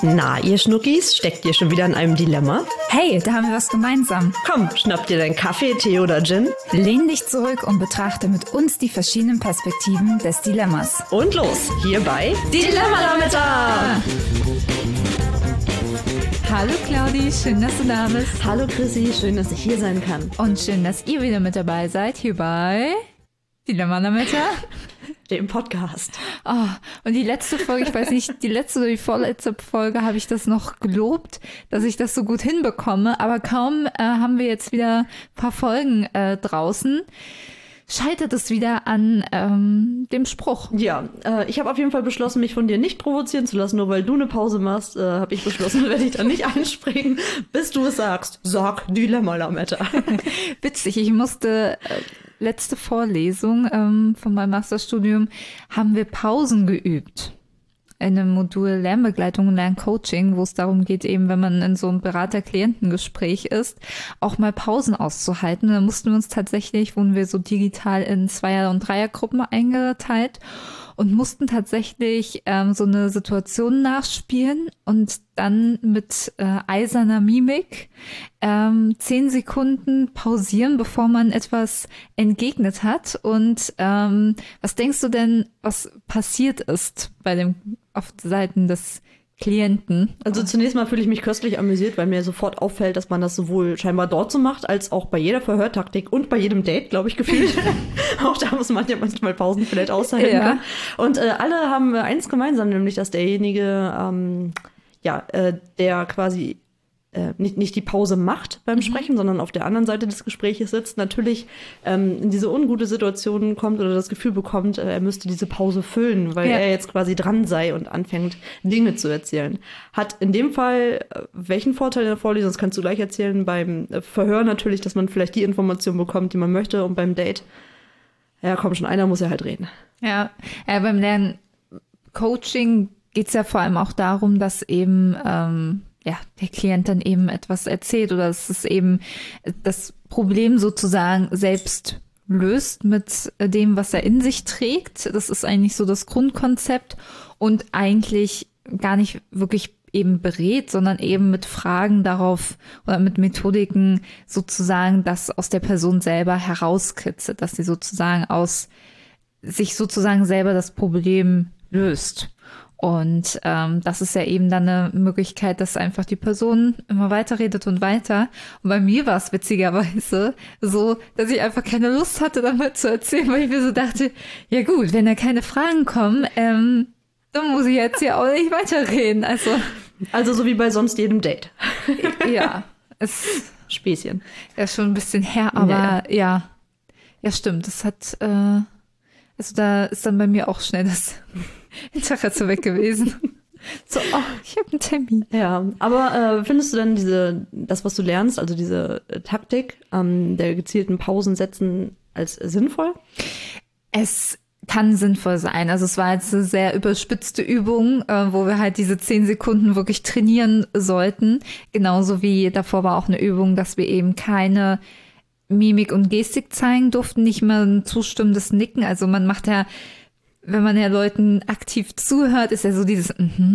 Na, ihr Schnuckis, steckt ihr schon wieder in einem Dilemma? Hey, da haben wir was gemeinsam. Komm, schnapp dir deinen Kaffee, Tee oder Gin. Lehn dich zurück und betrachte mit uns die verschiedenen Perspektiven des Dilemmas. Und los, hier bei Dilemma-Lametta! Hallo Claudi, schön, dass du da bist. Hallo Chrissy, schön, dass ich hier sein kann. Und schön, dass ihr wieder mit dabei seid, hier bei Dilemma-Lametta. Dem Podcast. Oh, und die letzte Folge, ich weiß nicht, die letzte oder die vorletzte Folge habe ich das noch gelobt, dass ich das so gut hinbekomme. Aber kaum haben wir jetzt wieder ein paar Folgen draußen, scheitert es wieder an dem Spruch. Ja, ich habe auf jeden Fall beschlossen, mich von dir nicht provozieren zu lassen, nur weil du eine Pause machst, habe ich beschlossen, werde ich dann nicht einspringen, bis du es sagst. Sag Dilemma-Lametta. Witzig, ich musste... Letzte Vorlesung von meinem Masterstudium haben wir Pausen geübt. In einem Modul Lernbegleitung und Lerncoaching, wo es darum geht, eben, wenn man in so einem Berater-Klientengespräch ist, auch mal Pausen auszuhalten. Und da mussten wir uns tatsächlich, wurden wir so digital in Zweier- und Dreiergruppen eingeteilt und mussten tatsächlich so eine Situation nachspielen und dann mit eiserner Mimik 10 Sekunden pausieren, bevor man etwas entgegnet hat. Und was denkst du denn, was passiert ist auf Seiten des Klienten? Also zunächst mal fühle ich mich köstlich amüsiert, weil mir sofort auffällt, dass man das sowohl scheinbar dort so macht, als auch bei jeder Verhörtaktik und bei jedem Date, glaube ich, gefühlt. Auch da muss man ja manchmal Pausen vielleicht aushalten können. Und alle haben eins gemeinsam, nämlich dass derjenige, der quasi nicht die Pause macht beim Sprechen, sondern auf der anderen Seite des Gesprächs sitzt, natürlich in diese ungute Situation kommt oder das Gefühl bekommt, er müsste diese Pause füllen, weil er jetzt quasi dran sei und anfängt, Dinge zu erzählen. Hat in dem Fall welchen Vorteil in der Vorlesung, das kannst du gleich erzählen, beim Verhör natürlich, dass man vielleicht die Information bekommt, die man möchte, und beim Date, ja komm schon, einer muss ja halt reden. Ja, beim Lerncoaching geht es ja vor allem auch darum, dass eben der Klient dann eben etwas erzählt oder dass es eben das Problem sozusagen selbst löst mit dem, was er in sich trägt. Das ist eigentlich so das Grundkonzept und eigentlich gar nicht wirklich eben berät, sondern eben mit Fragen darauf oder mit Methodiken sozusagen das aus der Person selber herauskitzelt, dass sie sozusagen sich sozusagen selber das Problem löst. Und das ist ja eben dann eine Möglichkeit, dass einfach die Person immer weiterredet und weiter. Und bei mir war es witzigerweise so, dass ich einfach keine Lust hatte, damit zu erzählen, weil ich mir so dachte, ja gut, wenn da keine Fragen kommen, dann muss ich jetzt hier auch nicht weiterreden. Also so wie bei sonst jedem Date. Ja, Späßchen. Ja, schon ein bisschen her, aber ja stimmt. Das hat, da ist dann bei mir auch schnell das Interesse weg gewesen. So, ich habe einen Termin. Ja, aber findest du denn das, was du lernst, also diese Taktik der gezielten Pausen setzen, als sinnvoll? Es kann sinnvoll sein. Also es war jetzt eine sehr überspitzte Übung, wo wir halt diese 10 Sekunden wirklich trainieren sollten. Genauso wie davor war auch eine Übung, dass wir eben keine Mimik und Gestik zeigen durften, nicht mal ein zustimmendes Nicken. Also man macht ja, wenn man ja Leuten aktiv zuhört, ist ja so dieses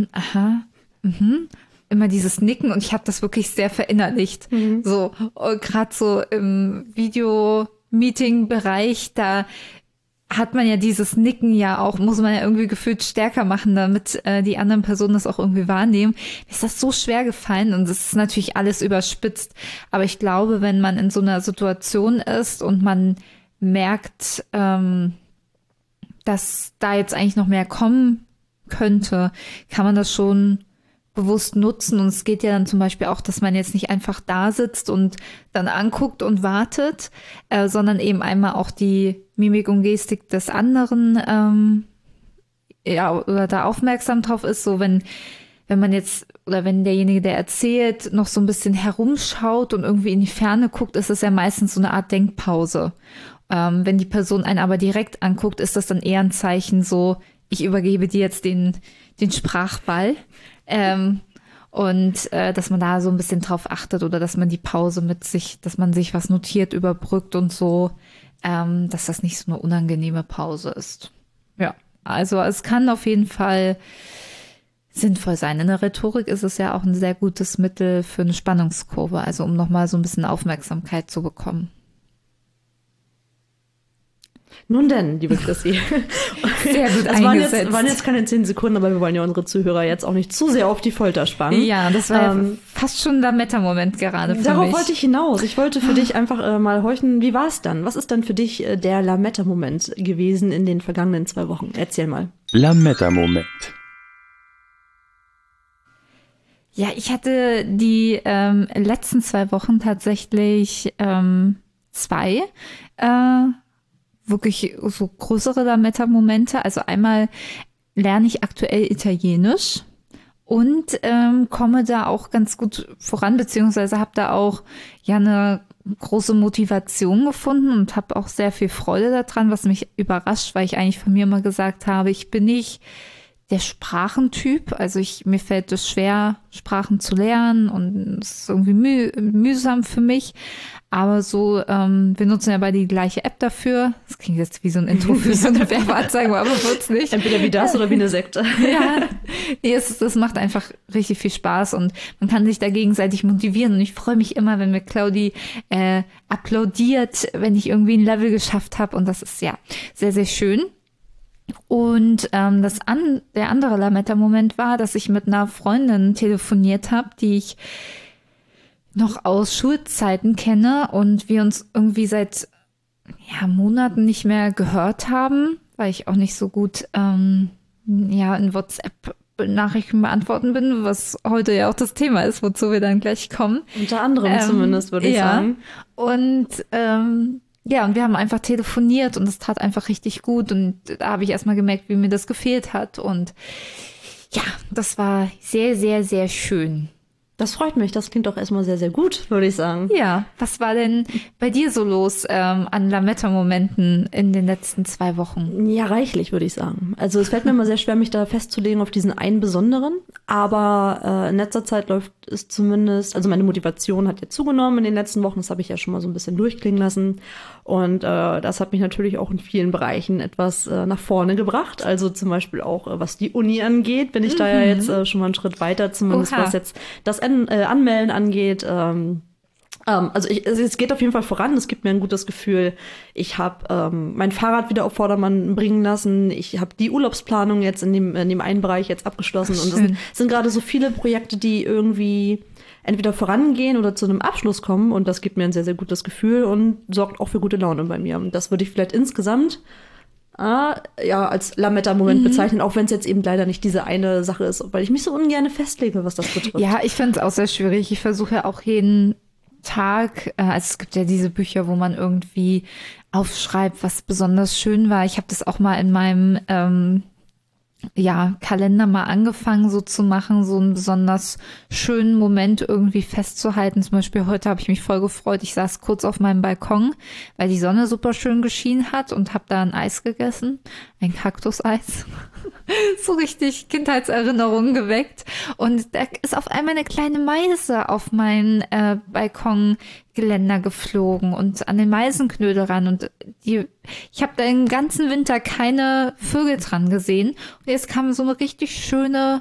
immer dieses Nicken, und ich habe das wirklich sehr verinnerlicht. So, gerade so im Video-Meeting-Bereich, da hat man ja dieses Nicken ja auch, muss man ja irgendwie gefühlt stärker machen, damit die anderen Personen das auch irgendwie wahrnehmen. Mir ist das so schwer gefallen, und es ist natürlich alles überspitzt. Aber ich glaube, wenn man in so einer Situation ist und man merkt, dass da jetzt eigentlich noch mehr kommen könnte, kann man das schon bewusst nutzen. Und es geht ja dann zum Beispiel auch, dass man jetzt nicht einfach da sitzt und dann anguckt und wartet, sondern eben einmal auch die Mimik und Gestik des anderen oder da aufmerksam drauf ist. So wenn man jetzt, oder wenn derjenige, der erzählt, noch so ein bisschen herumschaut und irgendwie in die Ferne guckt, ist es ja meistens so eine Art Denkpause. Wenn die Person einen aber direkt anguckt, ist das dann eher ein Zeichen so, ich übergebe dir jetzt den Sprachball. Dass man da so ein bisschen drauf achtet oder dass man die Pause dass man sich was notiert, überbrückt und so, dass das nicht so eine unangenehme Pause ist. Ja, also es kann auf jeden Fall sinnvoll sein. In der Rhetorik ist es ja auch ein sehr gutes Mittel für eine Spannungskurve, also um nochmal so ein bisschen Aufmerksamkeit zu bekommen. Nun denn, liebe Chrissy. Sehr gut das eingesetzt. waren jetzt keine 10 Sekunden, aber wir wollen ja unsere Zuhörer jetzt auch nicht zu sehr auf die Folter spannen. Ja, das war ja fast schon der Meta-Moment gerade für darauf mich. wollte ich hinaus. Ich wollte für dich einfach mal horchen, wie war es dann? Was ist dann für dich der Lametta-Moment gewesen in den vergangenen 2 Wochen? Erzähl mal. Lametta-Moment. Ja, ich hatte die letzten 2 Wochen tatsächlich 2 wirklich so größere Lametta-Momente. Also einmal lerne ich aktuell Italienisch und komme da auch ganz gut voran, beziehungsweise habe da auch ja eine große Motivation gefunden und habe auch sehr viel Freude daran, was mich überrascht, weil ich eigentlich von mir immer gesagt habe, ich bin nicht der Sprachentyp. Also mir fällt es schwer, Sprachen zu lernen und es ist irgendwie mühsam für mich. Aber so, wir nutzen ja beide die gleiche App dafür. Das klingt jetzt wie so ein Intro für so eine Werbeanzeige, aber wird's nicht. Entweder wie das oder wie eine Sekte. Ja, nee, das macht einfach richtig viel Spaß und man kann sich da gegenseitig motivieren. Und ich freue mich immer, wenn mir Claudi applaudiert, wenn ich irgendwie ein Level geschafft habe. Und das ist ja sehr, sehr schön. Und der andere Lametta-Moment war, dass ich mit einer Freundin telefoniert habe, die ich noch aus Schulzeiten kenne und wir uns irgendwie seit Monaten nicht mehr gehört haben, weil ich auch nicht so gut in WhatsApp Nachrichten beantworten bin, was heute ja auch das Thema ist, wozu wir dann gleich kommen. Unter anderem zumindest, würde ich sagen. Und und wir haben einfach telefoniert und es tat einfach richtig gut und da habe ich erstmal gemerkt, wie mir das gefehlt hat und ja, das war sehr, sehr, sehr schön. Das freut mich, das klingt doch erstmal sehr, sehr gut, würde ich sagen. Ja, was war denn bei dir so los an Lametta-Momenten in den letzten 2 Wochen? Ja, reichlich, würde ich sagen. Also es fällt mir immer sehr schwer, mich da festzulegen auf diesen einen besonderen, aber in letzter Zeit läuft es zumindest, also meine Motivation hat ja zugenommen in den letzten Wochen, das habe ich ja schon mal so ein bisschen durchklingen lassen und das hat mich natürlich auch in vielen Bereichen etwas nach vorne gebracht, also zum Beispiel auch was die Uni angeht, bin ich da ja jetzt schon mal einen Schritt weiter, zumindest was jetzt das Anmelden angeht. Also es geht auf jeden Fall voran. Es gibt mir ein gutes Gefühl. Ich habe mein Fahrrad wieder auf Vordermann bringen lassen. Ich habe die Urlaubsplanung jetzt in dem einen Bereich jetzt abgeschlossen. Ach, und es sind gerade so viele Projekte, die irgendwie entweder vorangehen oder zu einem Abschluss kommen. Und das gibt mir ein sehr, sehr gutes Gefühl und sorgt auch für gute Laune bei mir. Und das würde ich vielleicht insgesamt als Lametta-Moment bezeichnen, auch wenn es jetzt eben leider nicht diese eine Sache ist, weil ich mich so ungern festlege, was das betrifft. Ja, ich finde es auch sehr schwierig. Ich versuche ja auch jeden Tag, also es gibt ja diese Bücher, wo man irgendwie aufschreibt, was besonders schön war. Ich habe das auch mal in meinem Kalender mal angefangen so zu machen, so einen besonders schönen Moment irgendwie festzuhalten. Zum Beispiel heute habe ich mich voll gefreut. Ich saß kurz auf meinem Balkon, weil die Sonne super schön geschienen hat und habe da ein Eis gegessen, ein Kaktuseis. So richtig Kindheitserinnerungen geweckt. Und da ist auf einmal eine kleine Meise auf mein Balkongeländer geflogen und an den Meisenknödel ran. Und ich habe da den ganzen Winter keine Vögel dran gesehen. Und jetzt kam so eine richtig schöne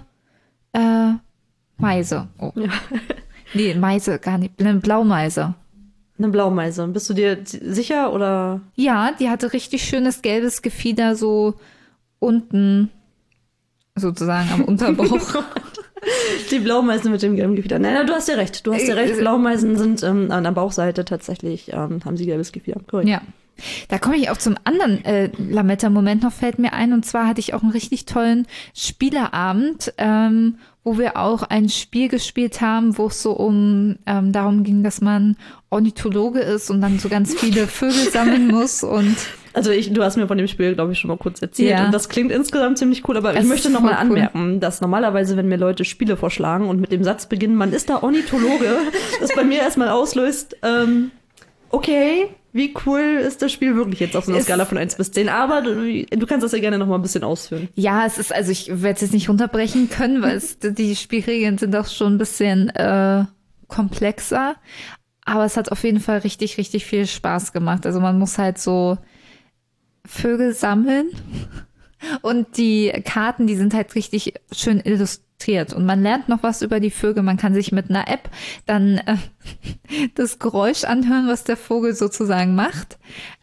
Meise. Oh. Ja. Nee, Meise gar nicht. Eine Blaumeise. Eine Blaumeise. Bist du dir sicher oder? Ja, die hatte richtig schönes gelbes Gefieder so unten sozusagen am Unterbauch. Die Blaumeisen mit dem gelben Gefieder. Nein, du hast ja recht. Blaumeisen sind an der Bauchseite tatsächlich, haben sie gelbes Gefieder. Korrekt. Ja. Da komme ich auch zum anderen Lametta-Moment noch, fällt mir ein. Und zwar hatte ich auch einen richtig tollen Spieleabend, wo wir auch ein Spiel gespielt haben, wo es so darum ging, dass man Ornithologe ist und dann so ganz viele Vögel sammeln muss und also du hast mir von dem Spiel, glaube ich, schon mal kurz erzählt. Ja. Und das klingt insgesamt ziemlich cool. Aber ich möchte noch mal anmerken, dass normalerweise, wenn mir Leute Spiele vorschlagen und mit dem Satz beginnen, man ist da Ornithologe, das bei mir erstmal auslöst, okay, wie cool ist das Spiel wirklich jetzt auf so einer Skala von 1 bis 10? Aber du kannst das ja gerne noch mal ein bisschen ausführen. Ja, es ist, also ich werde es jetzt nicht runterbrechen können, weil die Spielregeln sind auch schon ein bisschen komplexer. Aber es hat auf jeden Fall richtig, richtig viel Spaß gemacht. Also man muss halt so Vögel sammeln Und die Karten, die sind halt richtig schön illustriert. Und man lernt noch was über die Vögel. Man kann sich mit einer App dann das Geräusch anhören, was der Vogel sozusagen macht.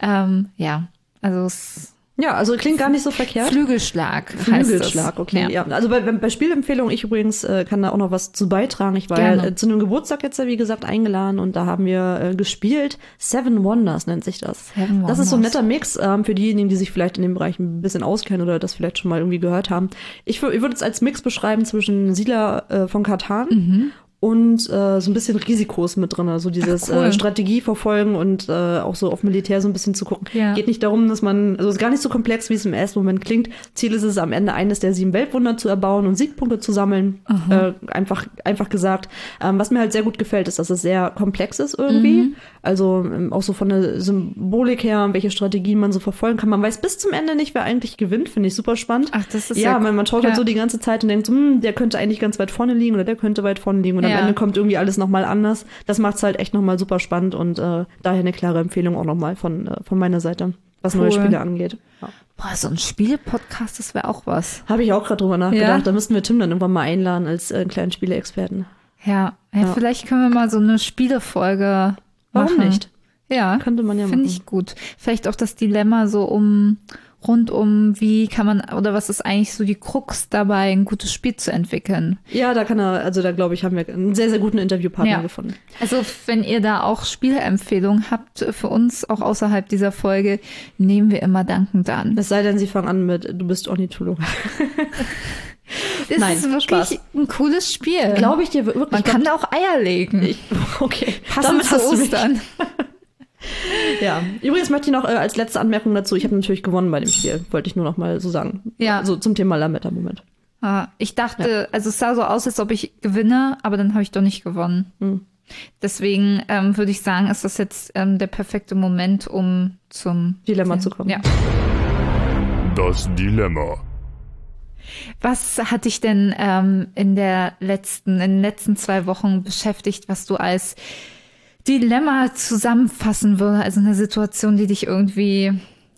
Also es Ja, also klingt gar nicht so verkehrt. Flügelschlag heißt Flügelschlag, es. okay. Ja. Also bei Spielempfehlungen, ich übrigens kann da auch noch was zu beitragen. Ich war ja zu einem Geburtstag jetzt, wie gesagt, eingeladen und da haben wir gespielt. Seven Wonders nennt sich das. Das ist so ein netter Mix für diejenigen, die sich vielleicht in dem Bereich ein bisschen auskennen oder das vielleicht schon mal irgendwie gehört haben. Ich würde es als Mix beschreiben zwischen Siedler von Catan und so ein bisschen Risikos mit drin, also dieses Strategie verfolgen und auch so auf Militär so ein bisschen zu gucken. Ja. Geht nicht darum, dass man, also es ist gar nicht so komplex, wie es im ersten Moment klingt. Ziel ist es, am Ende eines der 7 Weltwunder zu erbauen und Siegpunkte zu sammeln. Einfach gesagt. Was mir halt sehr gut gefällt, ist, dass es sehr komplex ist irgendwie. Also auch so von der Symbolik her, welche Strategien man so verfolgen kann. Man weiß bis zum Ende nicht, wer eigentlich gewinnt. Finde ich super spannend. Ach, das ist ja, man schaut halt so die ganze Zeit und denkt so, der könnte eigentlich ganz weit vorne liegen oder der könnte weit vorne liegen. Und am Ende kommt irgendwie alles nochmal anders. Das macht es halt echt nochmal super spannend und daher eine klare Empfehlung auch nochmal von meiner Seite, was neue Spiele angeht. Ja. Boah, so ein Spiele-Podcast, das wäre auch was. Habe ich auch gerade drüber nachgedacht. Da müssten wir Tim dann irgendwann mal einladen als kleinen Spieleexperten. Ja, vielleicht können wir mal so eine Spielefolge machen. Warum nicht? Ja, könnte man ja machen. Finde ich gut. Vielleicht auch das Dilemma so rund um, wie kann man, oder was ist eigentlich so die Krux dabei, ein gutes Spiel zu entwickeln. Ja, da glaube ich, haben wir einen sehr, sehr guten Interviewpartner gefunden. Also wenn ihr da auch Spielempfehlungen habt für uns, auch außerhalb dieser Folge, nehmen wir immer dankend an. Es sei denn, sie fangen an mit, du bist Ornithologe. Das ist wirklich Spaß. ein cooles Spiel. Glaube ich dir wirklich. Man kann da auch Eier legen. Okay, passend zu Ostern. Ja, übrigens möchte ich noch als letzte Anmerkung dazu, ich habe natürlich gewonnen bei dem Spiel, wollte ich nur noch mal so sagen. Ja. So zum Thema Lametta-Moment. Ich dachte, also es sah so aus, als ob ich gewinne, aber dann habe ich doch nicht gewonnen. Deswegen würde ich sagen, ist das jetzt der perfekte Moment, um zum Dilemma zu kommen. Ja. Das Dilemma. Was hat dich denn in den letzten 2 Wochen beschäftigt, was du als Dilemma zusammenfassen würde? Also eine Situation, die dich irgendwie,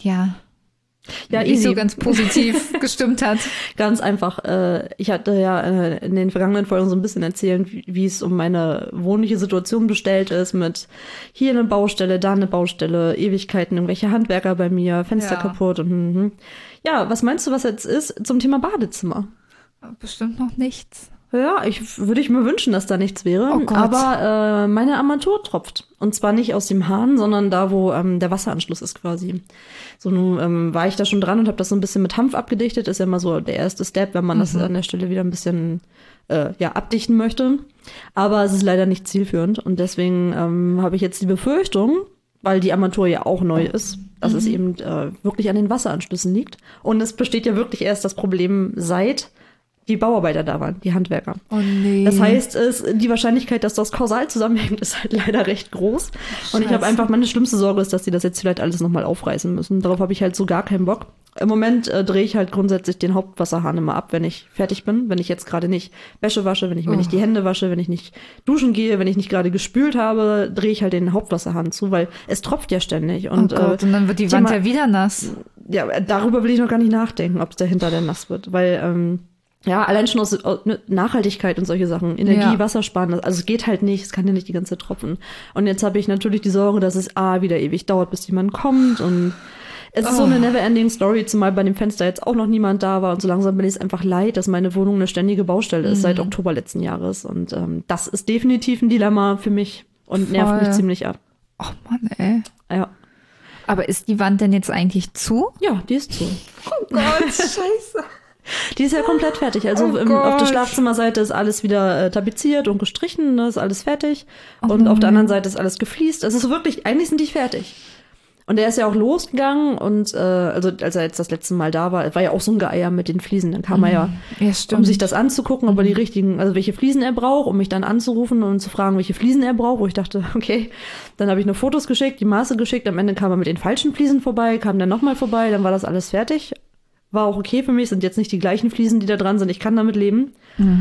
nicht so ganz positiv gestimmt hat. Ganz einfach. Ich hatte ja in den vergangenen Folgen so ein bisschen erzählt, wie es um meine wohnliche Situation bestellt ist mit hier eine Baustelle, da eine Baustelle, Ewigkeiten, irgendwelche Handwerker bei mir, Fenster kaputt und Ja, was meinst du, was jetzt ist zum Thema Badezimmer? Bestimmt noch nichts. Ja, würde ich mir wünschen, dass da nichts wäre. Oh Gott. Aber meine Armatur tropft. Und zwar nicht aus dem Hahn, sondern da, wo der Wasseranschluss ist quasi. So, nun war ich da schon dran und habe das so ein bisschen mit Hanf abgedichtet. Ist ja mal so der erste Step, wenn man das an der Stelle wieder ein bisschen abdichten möchte. Aber es ist leider nicht zielführend. Und deswegen habe ich jetzt die Befürchtung, weil die Armatur ja auch neu ist, dass es eben wirklich an den Wasseranschlüssen liegt. Und es besteht ja wirklich erst das Problem seit die Bauarbeiter da waren, die Handwerker. Oh nee. Das heißt, die Wahrscheinlichkeit, dass das kausal zusammenhängt, ist halt leider recht groß. Scheiße. Und ich habe einfach, meine schlimmste Sorge ist, dass die das jetzt vielleicht alles nochmal aufreißen müssen. Darauf habe ich halt so gar keinen Bock. Im Moment drehe ich halt grundsätzlich den Hauptwasserhahn immer ab, wenn ich fertig bin. Wenn ich jetzt gerade nicht Wäsche wasche, wenn ich mir nicht die Hände wasche, wenn ich nicht duschen gehe, wenn ich nicht gerade gespült habe, drehe ich halt den Hauptwasserhahn zu, weil es tropft ja ständig. Und, oh Gott, und dann wird die Wand ja wieder nass. Ja, darüber will ich noch gar nicht nachdenken, ob es dahinter denn nass wird, weil allein schon aus Nachhaltigkeit und solche Sachen, Energie, Wassersparen, also es geht halt nicht, es kann ja nicht die ganze Zeit tropfen. Und jetzt habe ich natürlich die Sorge, dass es wieder ewig dauert, bis jemand kommt und es ist so eine never-ending Story, zumal bei dem Fenster jetzt auch noch niemand da war und so langsam bin ich es einfach leid, dass meine Wohnung eine ständige Baustelle ist seit Oktober letzten Jahres und das ist definitiv ein Dilemma für mich und nervt mich ziemlich ab. Oh Mann, ey. Ja. Aber ist die Wand denn jetzt eigentlich zu? Ja, die ist zu. Oh Gott, scheiße. Die ist ja komplett fertig. Also auf der Schlafzimmerseite ist alles wieder tapeziert und gestrichen, ne, ist alles fertig. Und auf der anderen Seite ist alles gefliest. Es ist wirklich, eigentlich sind die fertig. Und der ist ja auch losgegangen und also als er jetzt das letzte Mal da war ja auch so ein Geeier mit den Fliesen. Dann kam er um sich das anzugucken, ob er die richtigen, also welche Fliesen er braucht, um mich dann anzurufen und zu fragen, welche Fliesen er braucht. Wo ich dachte, okay, dann habe ich nur Fotos geschickt, die Maße geschickt. Am Ende kam er mit den falschen Fliesen vorbei, kam dann nochmal vorbei, dann war das alles fertig. War auch okay für mich, sind jetzt nicht die gleichen Fliesen, die da dran sind. Ich kann damit leben.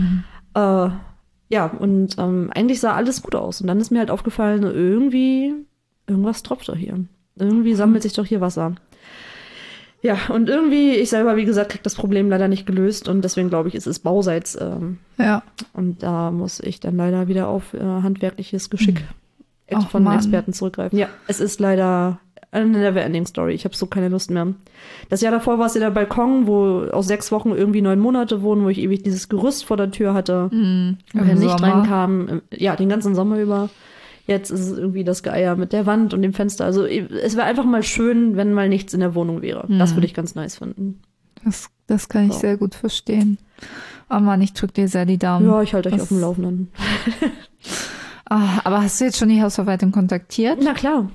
Eigentlich sah alles gut aus. Und dann ist mir halt aufgefallen, irgendwas tropft doch hier. Irgendwie sammelt sich doch hier Wasser. Ja, und irgendwie, ich selber, wie gesagt, krieg das Problem leider nicht gelöst und deswegen glaube ich, ist es Bauseits. Ja. Und da muss ich dann leider wieder auf handwerkliches Geschick Ach, von Mann. Experten zurückgreifen. Ja, es ist leider eine Never-Ending-Story. Ich habe so keine Lust mehr. Das Jahr davor war es ja der Balkon, wo aus 6 Wochen irgendwie 9 Monate wurden, wo ich ewig dieses Gerüst vor der Tür hatte, wo kein Licht reinkam. Ja, den ganzen Sommer über. Jetzt ist es irgendwie das Geier mit der Wand und dem Fenster. Also es wäre einfach mal schön, wenn mal nichts in der Wohnung wäre. Das würde ich ganz nice finden. Das kann ich sehr gut verstehen. Oh Mann, ich drück dir sehr die Daumen. Ja, ich halte euch auf dem Laufenden. Aber hast du jetzt schon die Hausverwaltung kontaktiert? Na klar.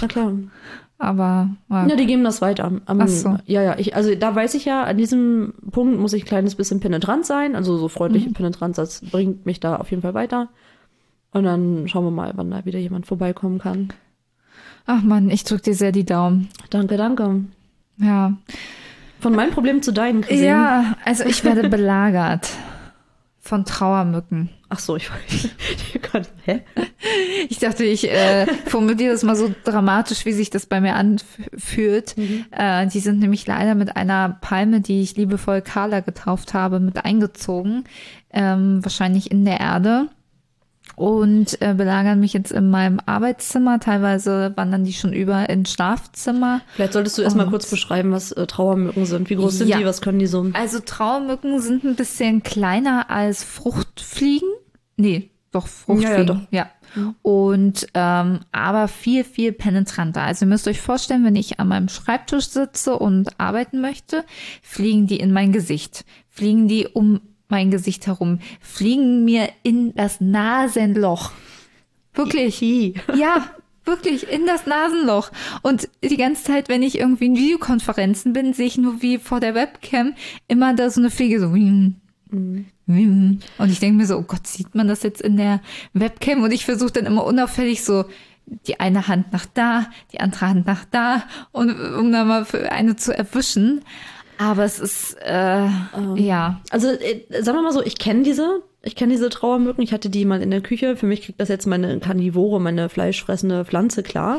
Aber ja, die geben das weiter. Ach so. Ja, also da weiß ich ja, an diesem Punkt muss ich ein kleines bisschen penetrant sein. Also so freundliche Penetranz, das bringt mich da auf jeden Fall weiter. Und dann schauen wir mal, wann da wieder jemand vorbeikommen kann. Ach Mann, ich drück dir sehr die Daumen. Danke. Ja. Von meinem Problem zu deinen, Chrissy. Ja, also ich werde belagert von Trauermücken. Ach so, ich Gott, hä? Ich dachte, ich formuliere das mal so dramatisch, wie sich das bei mir anfühlt. Die sind nämlich leider mit einer Palme, die ich liebevoll Carla getauft habe, mit eingezogen. Wahrscheinlich in der Erde. Und belagern mich jetzt in meinem Arbeitszimmer. Teilweise wandern die schon über ins Schlafzimmer. Vielleicht solltest du erstmal kurz beschreiben, was Trauermücken sind. Wie groß sind die? Was können die so? Also Trauermücken sind ein bisschen kleiner als Fruchtfliegen. Nee, doch, Fruchtfliegen. Ja. Und aber viel, viel penetranter. Also ihr müsst euch vorstellen, wenn ich an meinem Schreibtisch sitze und arbeiten möchte, fliegen die in mein Gesicht. Fliegen die um mein Gesicht herum, fliegen mir in das Nasenloch. Wirklich. Ja, wirklich, in das Nasenloch. Und die ganze Zeit, wenn ich irgendwie in Videokonferenzen bin, sehe ich nur wie vor der Webcam immer da so eine Fliege so. Und ich denke mir so, oh Gott, sieht man das jetzt in der Webcam? Und ich versuche dann immer unauffällig so die eine Hand nach da, die andere Hand nach da, und um dann mal für eine zu erwischen. Aber es ist, ja. Also, sagen wir mal so, ich kenne diese Trauermücken. Ich hatte die mal in der Küche. Für mich kriegt das jetzt meine Karnivore, meine fleischfressende Pflanze klar.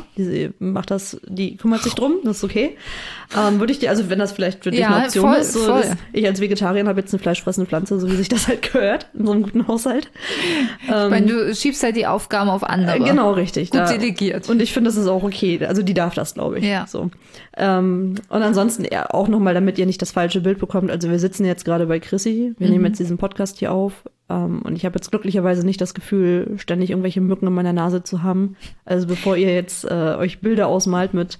Die kümmert sich drum, das ist okay. Würde ich dir, also wenn das vielleicht für dich eine Option ist, so, voll. Ich als Vegetarierin habe jetzt eine fleischfressende Pflanze, so wie sich das halt gehört, in so einem guten Haushalt. Ich meine, du schiebst halt die Aufgaben auf andere. Genau, richtig. Gut delegiert. Und ich finde, das ist auch okay. Also die darf das, glaube ich. Ja. So. Und ansonsten auch nochmal, damit ihr nicht das falsche Bild bekommt. Also wir sitzen jetzt gerade bei Chrissy. Wir nehmen jetzt diesen Podcast hier auf. Und ich habe jetzt glücklicherweise nicht das Gefühl, ständig irgendwelche Mücken in meiner Nase zu haben. Also bevor ihr jetzt euch Bilder ausmalt mit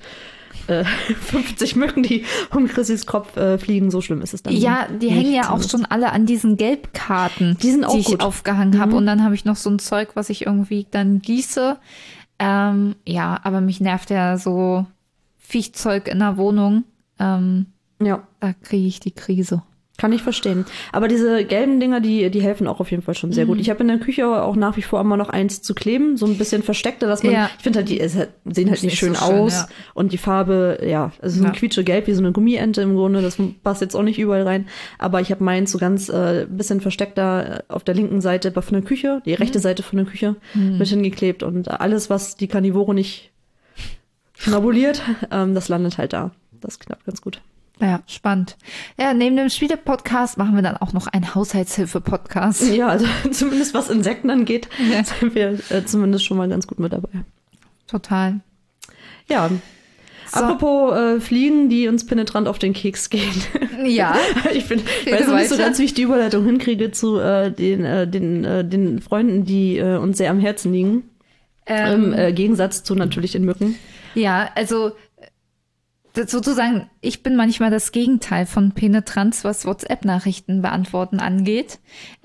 50 Mücken, die um Chrissys Kopf fliegen, so schlimm ist es dann nicht. Ja, die hängen ja auch schon alle an diesen Gelbkarten, die sind auch ich gut aufgehangen habe. Und dann habe ich noch so ein Zeug, was ich irgendwie dann gieße. Ja, aber mich nervt ja so Viechzeug in der Wohnung. Ja. Da kriege ich die Krise. Kann ich verstehen. Aber diese gelben Dinger, die helfen auch auf jeden Fall schon sehr gut. Ich habe in der Küche auch nach wie vor immer noch eins zu kleben, so ein bisschen versteckter, dass man, ich finde halt, die sehen halt nicht schön so aus. Ja. Und die Farbe, also so ein quietschegelb wie so eine Gummiente im Grunde, das passt jetzt auch nicht überall rein. Aber ich habe meins so ganz bisschen versteckter auf der linken Seite von der Küche, die rechte Seite von der Küche mit hingeklebt. Und alles, was die Karnivore nicht schnabuliert, das landet halt da. Das klappt ganz gut. Ja, spannend. Ja, neben dem Spiele-Podcast machen wir dann auch noch einen Haushaltshilfe-Podcast. Ja, also zumindest was Insekten angeht, sind wir zumindest schon mal ganz gut mit dabei. Total. Ja. So. Apropos Fliegen, die uns penetrant auf den Keks gehen. Ja. Ich weiß noch nicht so ganz, wie ich die Überleitung hinkriege zu den Freunden, die uns sehr am Herzen liegen. Im Gegensatz zu natürlich den Mücken. Ja, also sozusagen, ich bin manchmal das Gegenteil von Penetranz, was WhatsApp-Nachrichten beantworten angeht.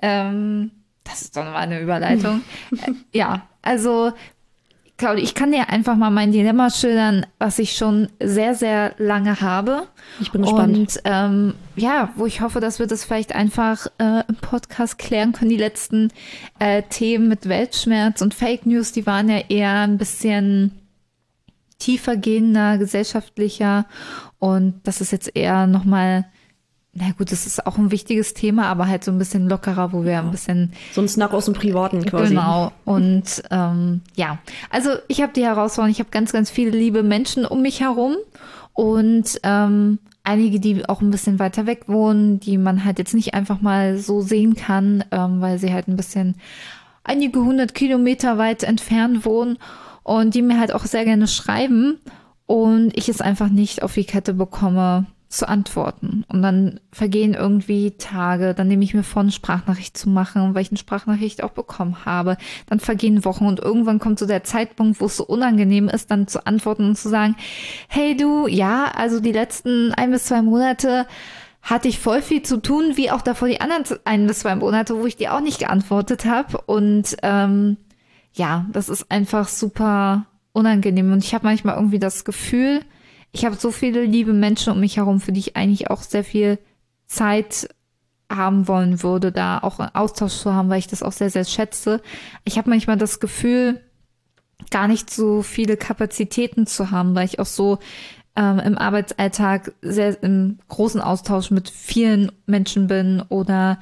Das ist doch mal eine Überleitung. Ja, also Claudia, ich kann dir einfach mal mein Dilemma schildern, was ich schon sehr, sehr lange habe. Ich bin gespannt. Und wo ich hoffe, dass wir das vielleicht einfach im Podcast klären können. Die letzten Themen mit Weltschmerz und Fake News, die waren ja eher ein bisschen tiefer gehender, gesellschaftlicher, und das ist jetzt eher nochmal, na gut, das ist auch ein wichtiges Thema, aber halt so ein bisschen lockerer, wo wir ein bisschen... So ein Snack aus dem Privaten quasi. Genau, und also ich habe die Herausforderung, ich habe ganz, ganz viele liebe Menschen um mich herum und einige, die auch ein bisschen weiter weg wohnen, die man halt jetzt nicht einfach mal so sehen kann, weil sie halt einige 100 Kilometer weit entfernt wohnen und die mir halt auch sehr gerne schreiben und ich es einfach nicht auf die Kette bekomme, zu antworten. Und dann vergehen irgendwie Tage, dann nehme ich mir vor, eine Sprachnachricht zu machen, weil ich eine Sprachnachricht auch bekommen habe. Dann vergehen Wochen und irgendwann kommt so der Zeitpunkt, wo es so unangenehm ist, dann zu antworten und zu sagen, hey du, ja, also die letzten 1 bis 2 Monate hatte ich voll viel zu tun, wie auch davor die anderen 1 bis 2 Monate, wo ich dir auch nicht geantwortet habe. Und ja, das ist einfach super unangenehm. Und ich habe manchmal irgendwie das Gefühl, ich habe so viele liebe Menschen um mich herum, für die ich eigentlich auch sehr viel Zeit haben wollen würde, da auch einen Austausch zu haben, weil ich das auch sehr, sehr schätze. Ich habe manchmal das Gefühl, gar nicht so viele Kapazitäten zu haben, weil ich auch so im Arbeitsalltag sehr im großen Austausch mit vielen Menschen bin oder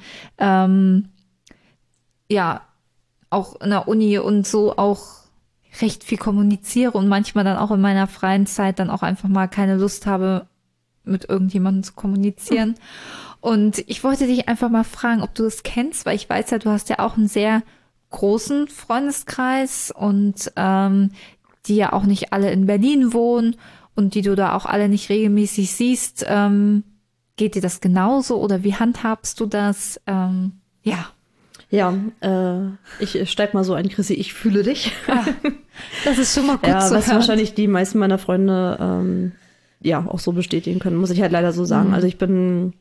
ja, auch in der Uni und so auch recht viel kommuniziere und manchmal dann auch in meiner freien Zeit dann auch einfach mal keine Lust habe, mit irgendjemandem zu kommunizieren. Und ich wollte dich einfach mal fragen, ob du das kennst, weil ich weiß ja, du hast ja auch einen sehr großen Freundeskreis und die ja auch nicht alle in Berlin wohnen und die du da auch alle nicht regelmäßig siehst. Geht dir das genauso oder wie handhabst du das? Ja. Ja, ich steig mal so ein, Chrissy, ich fühle dich. Ja, das ist schon mal gut ja, zu was hören. wahrscheinlich die meisten meiner Freunde ja auch so bestätigen können, muss ich halt leider so sagen. Also ich tue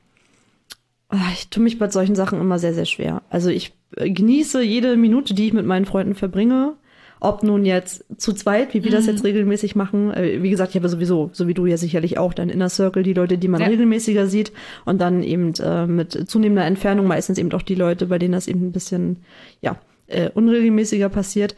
mich bei solchen Sachen immer sehr, sehr schwer. Also ich genieße jede Minute, die ich mit meinen Freunden verbringe. Ob nun jetzt zu zweit, wie wir das jetzt regelmäßig machen. Wie gesagt, ich habe sowieso, so wie du ja sicherlich auch, dein Inner Circle, die Leute, die man regelmäßiger sieht. Und dann eben mit zunehmender Entfernung meistens eben auch die Leute, bei denen das eben ein bisschen, ja, unregelmäßiger passiert.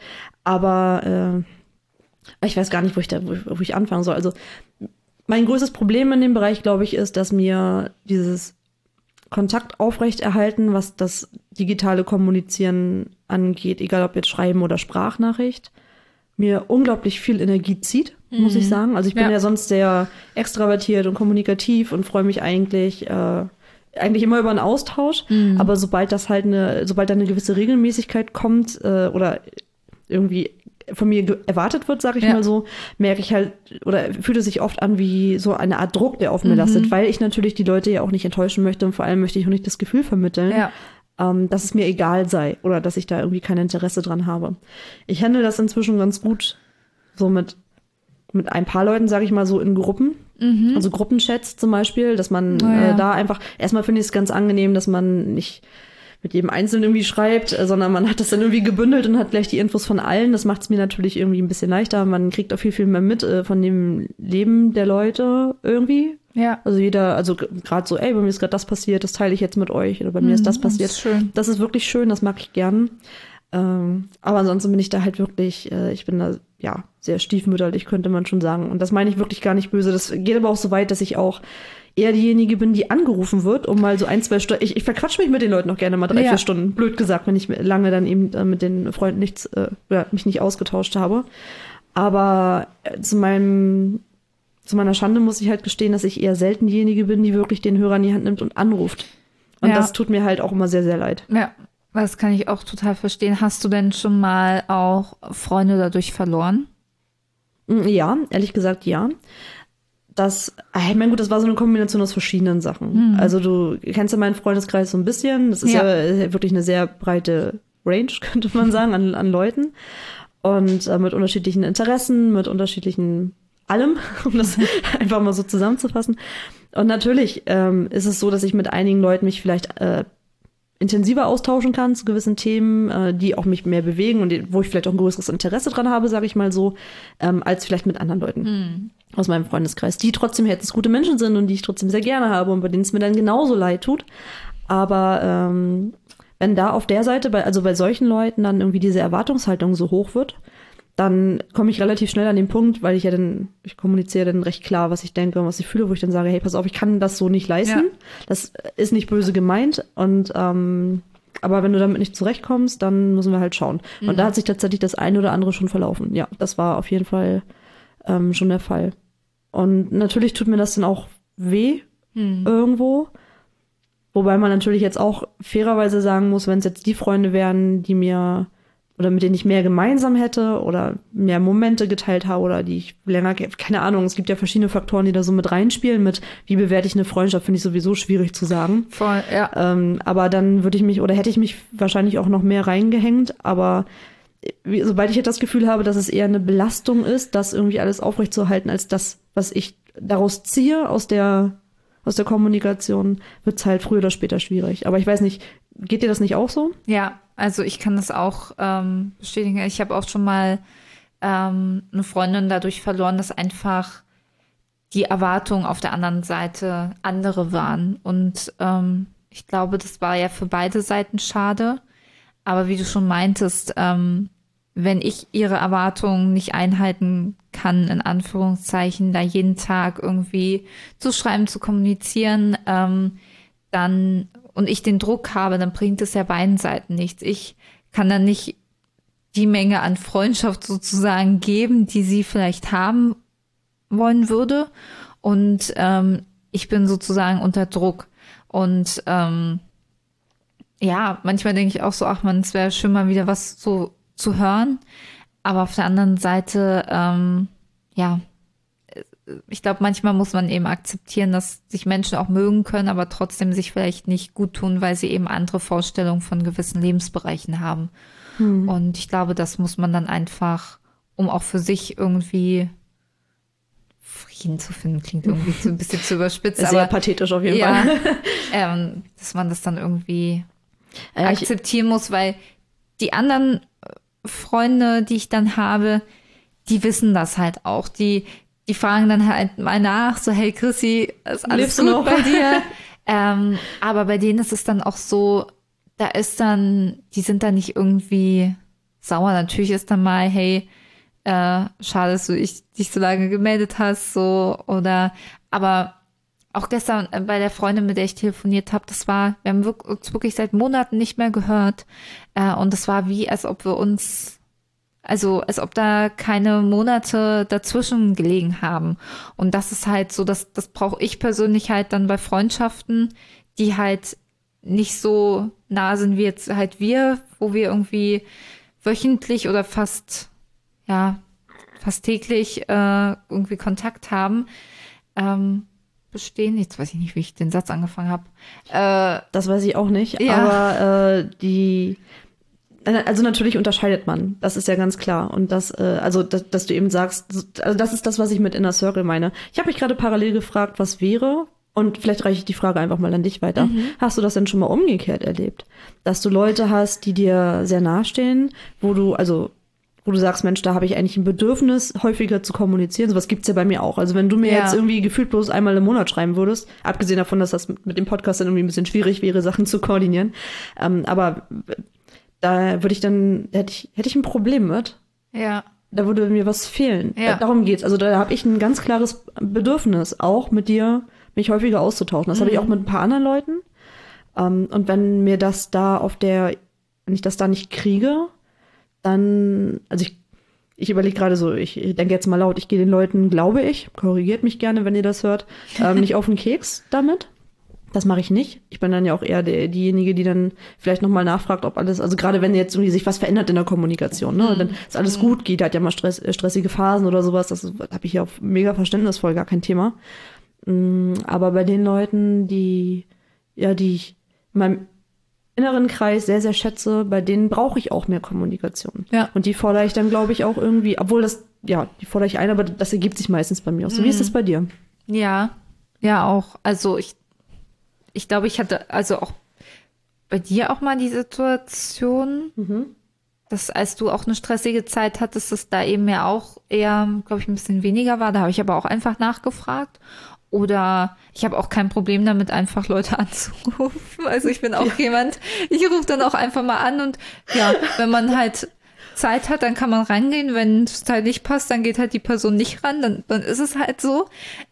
Aber ich weiß gar nicht, wo ich anfangen soll. Also mein größtes Problem in dem Bereich, glaube ich, ist, dass mir dieses Kontakt aufrechterhalten, was das digitale Kommunizieren angeht, egal ob jetzt Schreiben oder Sprachnachricht, mir unglaublich viel Energie zieht, muss ich sagen. Also ich bin ja sonst sehr extravertiert und kommunikativ und freue mich eigentlich immer über einen Austausch. Aber sobald da eine gewisse Regelmäßigkeit kommt oder irgendwie von mir erwartet wird, sag ich mal so, merke ich halt oder fühlt es sich oft an wie so eine Art Druck, der auf mir lastet, weil ich natürlich die Leute ja auch nicht enttäuschen möchte und vor allem möchte ich auch nicht das Gefühl vermitteln, dass es mir egal sei oder dass ich da irgendwie kein Interesse dran habe. Ich handle das inzwischen ganz gut so mit ein paar Leuten, sage ich mal so, in Gruppen. Also Gruppenchats zum Beispiel, dass man da einfach, erstmal finde ich es ganz angenehm, dass man nicht mit jedem Einzelnen irgendwie schreibt, sondern man hat das dann irgendwie gebündelt und hat gleich die Infos von allen. Das macht es mir natürlich irgendwie ein bisschen leichter. Man kriegt auch viel, viel mehr mit von dem Leben der Leute irgendwie. Ja. Also gerade so, bei mir ist gerade das passiert, das teile ich jetzt mit euch. Oder bei mir ist das passiert. Das ist schön. Das ist wirklich schön, das mag ich gern. Aber ansonsten bin ich da halt wirklich, ich bin da, ja, sehr stiefmütterlich, könnte man schon sagen. Und das meine ich wirklich gar nicht böse. Das geht aber auch so weit, dass ich auch eher diejenige bin, die angerufen wird, um mal so 1, 2 Stunden. Ich verquatsche mich mit den Leuten noch gerne mal 3, 4 Stunden. Blöd gesagt, wenn ich lange dann eben mit den Freunden mich nicht ausgetauscht habe. Aber zu meiner Schande muss ich halt gestehen, dass ich eher selten diejenige bin, die wirklich den Hörer in die Hand nimmt und anruft. Und das tut mir halt auch immer sehr, sehr leid. Ja, das kann ich auch total verstehen. Hast du denn schon mal auch Freunde dadurch verloren? Ja, ehrlich gesagt, ja. Ich meine, gut, das war so eine Kombination aus verschiedenen Sachen. Also du kennst ja meinen Freundeskreis so ein bisschen. Das ist ja wirklich eine sehr breite Range, könnte man sagen, an Leuten. Und mit unterschiedlichen Interessen, mit unterschiedlichen allem, um das einfach mal so zusammenzufassen. Und natürlich ist es so, dass ich mit einigen Leuten mich vielleicht intensiver austauschen kann zu gewissen Themen, die auch mich mehr bewegen und wo ich vielleicht auch ein größeres Interesse dran habe, sage ich mal so, als vielleicht mit anderen Leuten aus meinem Freundeskreis, die trotzdem herzensgute Menschen sind und die ich trotzdem sehr gerne habe und bei denen es mir dann genauso leid tut. Aber wenn da auf der Seite, bei solchen Leuten dann irgendwie diese Erwartungshaltung so hoch wird, dann komme ich relativ schnell an den Punkt, weil ich kommuniziere dann recht klar, was ich denke und was ich fühle, wo ich dann sage, hey, pass auf, ich kann das so nicht leisten. Ja. Das ist nicht böse gemeint und aber wenn du damit nicht zurechtkommst, dann müssen wir halt schauen. Und da hat sich tatsächlich das eine oder andere schon verlaufen. Ja, das war auf jeden Fall schon der Fall. Und natürlich tut mir das dann auch weh, irgendwo. Wobei man natürlich jetzt auch fairerweise sagen muss, wenn es jetzt die Freunde wären, die mir oder mit denen ich mehr gemeinsam hätte oder mehr Momente geteilt habe oder die ich länger, keine Ahnung, es gibt ja verschiedene Faktoren, die da so mit reinspielen, mit wie bewerte ich eine Freundschaft, finde ich sowieso schwierig zu sagen. Voll, ja. Aber dann würde ich mich oder hätte ich mich wahrscheinlich auch noch mehr reingehängt, aber sobald ich jetzt das Gefühl habe, dass es eher eine Belastung ist, das irgendwie alles aufrechtzuerhalten, als das, was ich daraus ziehe aus der Kommunikation, wird es halt früher oder später schwierig. Aber ich weiß nicht, geht dir das nicht auch so? Ja, also ich kann das auch bestätigen. Ich habe auch schon mal eine Freundin dadurch verloren, dass einfach die Erwartungen auf der anderen Seite andere waren. Und ich glaube, das war ja für beide Seiten schade. Aber wie du schon meintest, wenn ich ihre Erwartungen nicht einhalten kann, in Anführungszeichen, da jeden Tag irgendwie zu schreiben, zu kommunizieren, dann und ich den Druck habe, dann bringt es ja beiden Seiten nichts. Ich kann dann nicht die Menge an Freundschaft sozusagen geben, die sie vielleicht haben wollen würde. Und ich bin sozusagen unter Druck. Und ja, manchmal denke ich auch so, ach man, es wäre schön, mal wieder was so zu hören. Aber auf der anderen Seite, ja, ich glaube, manchmal muss man eben akzeptieren, dass sich Menschen auch mögen können, aber trotzdem sich vielleicht nicht gut tun, weil sie eben andere Vorstellungen von gewissen Lebensbereichen haben. Und ich glaube, das muss man dann einfach, um auch für sich irgendwie Frieden zu finden, klingt irgendwie so ein bisschen zu überspitzt. Sehr aber, pathetisch auf jeden Fall. Dass man das dann irgendwie akzeptieren muss, weil die anderen Freunde, die ich dann habe, die wissen das halt auch. Die fragen dann halt mal nach, so, hey Chrissy, ist alles gut bei dir? Aber bei denen ist es dann auch so, die sind dann nicht irgendwie sauer. Natürlich ist dann mal, hey, schade, dass du dich so lange gemeldet hast, so, aber auch gestern bei der Freundin, mit der ich telefoniert habe, wir haben uns wirklich seit Monaten nicht mehr gehört. Und es war wie, als ob als ob da keine Monate dazwischen gelegen haben. Und das ist halt so, das brauche ich persönlich halt dann bei Freundschaften, die halt nicht so nah sind wie jetzt halt wir, wo wir irgendwie wöchentlich oder fast täglich irgendwie Kontakt haben. Bestehen. Jetzt weiß ich nicht, wie ich den Satz angefangen habe. Das weiß ich auch nicht. Ja. Aber also natürlich unterscheidet man. Das ist ja ganz klar. Und dass du eben sagst, also das ist das, was ich mit Inner Circle meine. Ich habe mich gerade parallel gefragt, was wäre, und vielleicht reiche ich die Frage einfach mal an dich weiter. Hast du das denn schon mal umgekehrt erlebt? Dass du Leute hast, die dir sehr nahestehen, wo du sagst, Mensch, da habe ich eigentlich ein Bedürfnis, häufiger zu kommunizieren. Sowas gibt's ja bei mir auch. Also wenn du mir jetzt irgendwie gefühlt bloß einmal im Monat schreiben würdest, abgesehen davon, dass das mit dem Podcast dann irgendwie ein bisschen schwierig wäre, Sachen zu koordinieren, aber da hätte ich ein Problem mit. Ja. Da würde mir was fehlen. Ja. Darum geht's. Also da habe ich ein ganz klares Bedürfnis, auch mit dir mich häufiger auszutauschen. Das habe ich auch mit ein paar anderen Leuten. Und wenn mir das wenn ich das da nicht kriege, dann, also ich überlege gerade so, ich denke jetzt mal laut, ich gehe den Leuten, glaube ich, korrigiert mich gerne, wenn ihr das hört, nicht auf den Keks damit. Das mache ich nicht. Ich bin dann ja auch eher diejenige, die dann vielleicht nochmal nachfragt, ob alles, also gerade wenn jetzt irgendwie sich was verändert in der Kommunikation, ne, dann ist alles gut, geht halt ja mal stressige Phasen oder sowas, das habe ich ja auch mega verständnisvoll, gar kein Thema. Aber bei den Leuten, die ich in meinem inneren Kreis sehr, sehr schätze, bei denen brauche ich auch mehr Kommunikation. Ja. Und die fordere ich dann, glaube ich, auch irgendwie, obwohl die fordere ich ein, aber das ergibt sich meistens bei mir auch so. Wie ist das bei dir? Ja, auch. Also ich glaube, ich hatte also auch bei dir auch mal die Situation, dass als du auch eine stressige Zeit hattest, dass da eben ja auch eher, glaube ich, ein bisschen weniger war. Da habe ich aber auch einfach nachgefragt. Oder ich habe auch kein Problem damit, einfach Leute anzurufen. Also ich bin auch jemand, ich rufe dann auch einfach mal an und ja, wenn man halt Zeit hat, dann kann man rangehen. Wenn es halt nicht passt, dann geht halt die Person nicht ran, dann ist es halt so.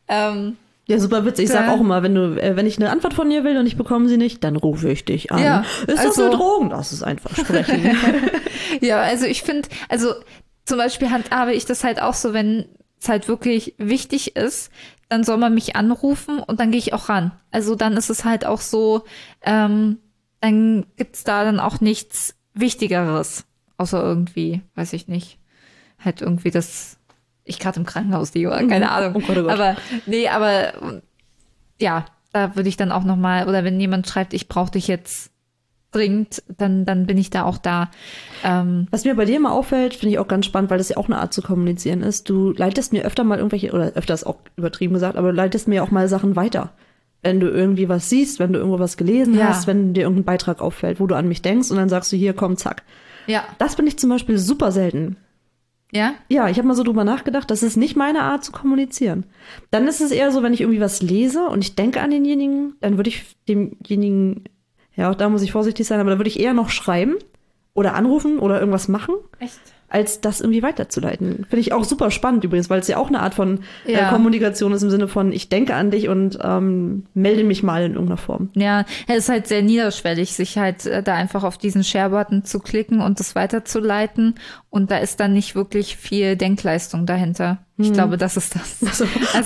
Ja, super witzig. Ich sag auch immer, wenn ich eine Antwort von dir will und ich bekomme sie nicht, dann rufe ich dich an. Ja, ist das eine Drohung? Das ist einfach sprechen. Ja, also ich finde, also zum Beispiel handhabe ich das halt auch so, wenn es halt wirklich wichtig ist, dann soll man mich anrufen und dann gehe ich auch ran. Also dann ist es halt auch so, dann gibt's da dann auch nichts Wichtigeres, außer irgendwie, weiß ich nicht, halt irgendwie ich gerade im Krankenhaus liege, keine Ahnung. Oh Gott, oh Gott. Aber ja, da würde ich dann auch nochmal, oder wenn jemand schreibt, ich brauche dich jetzt dringend, dann bin ich da auch da. Was mir bei dir immer auffällt, finde ich auch ganz spannend, weil das ja auch eine Art zu kommunizieren ist. Du leitest mir öfter mal irgendwelche, oder öfter ist auch übertrieben gesagt, aber du leitest mir auch mal Sachen weiter. Wenn du irgendwie was siehst, wenn du irgendwo was gelesen hast, wenn dir irgendein Beitrag auffällt, wo du an mich denkst und dann sagst du, hier, komm, zack. Ja. Das bin ich zum Beispiel super selten. Ja? Ja, ich habe mal so drüber nachgedacht, das ist nicht meine Art zu kommunizieren. Dann ist es eher so, wenn ich irgendwie was lese und ich denke an denjenigen, dann würde ich demjenigen, ja, auch da muss ich vorsichtig sein, aber da würde ich eher noch schreiben oder anrufen oder irgendwas machen, Echt? als das irgendwie weiterzuleiten. Finde ich auch super spannend übrigens, weil es ja auch eine Art von Kommunikation ist im Sinne von, ich denke an dich und melde mich mal in irgendeiner Form. Ja, es ist halt sehr niederschwellig, sich halt da einfach auf diesen Share-Button zu klicken und das weiterzuleiten. Und da ist dann nicht wirklich viel Denkleistung dahinter. Ich glaube, das ist das.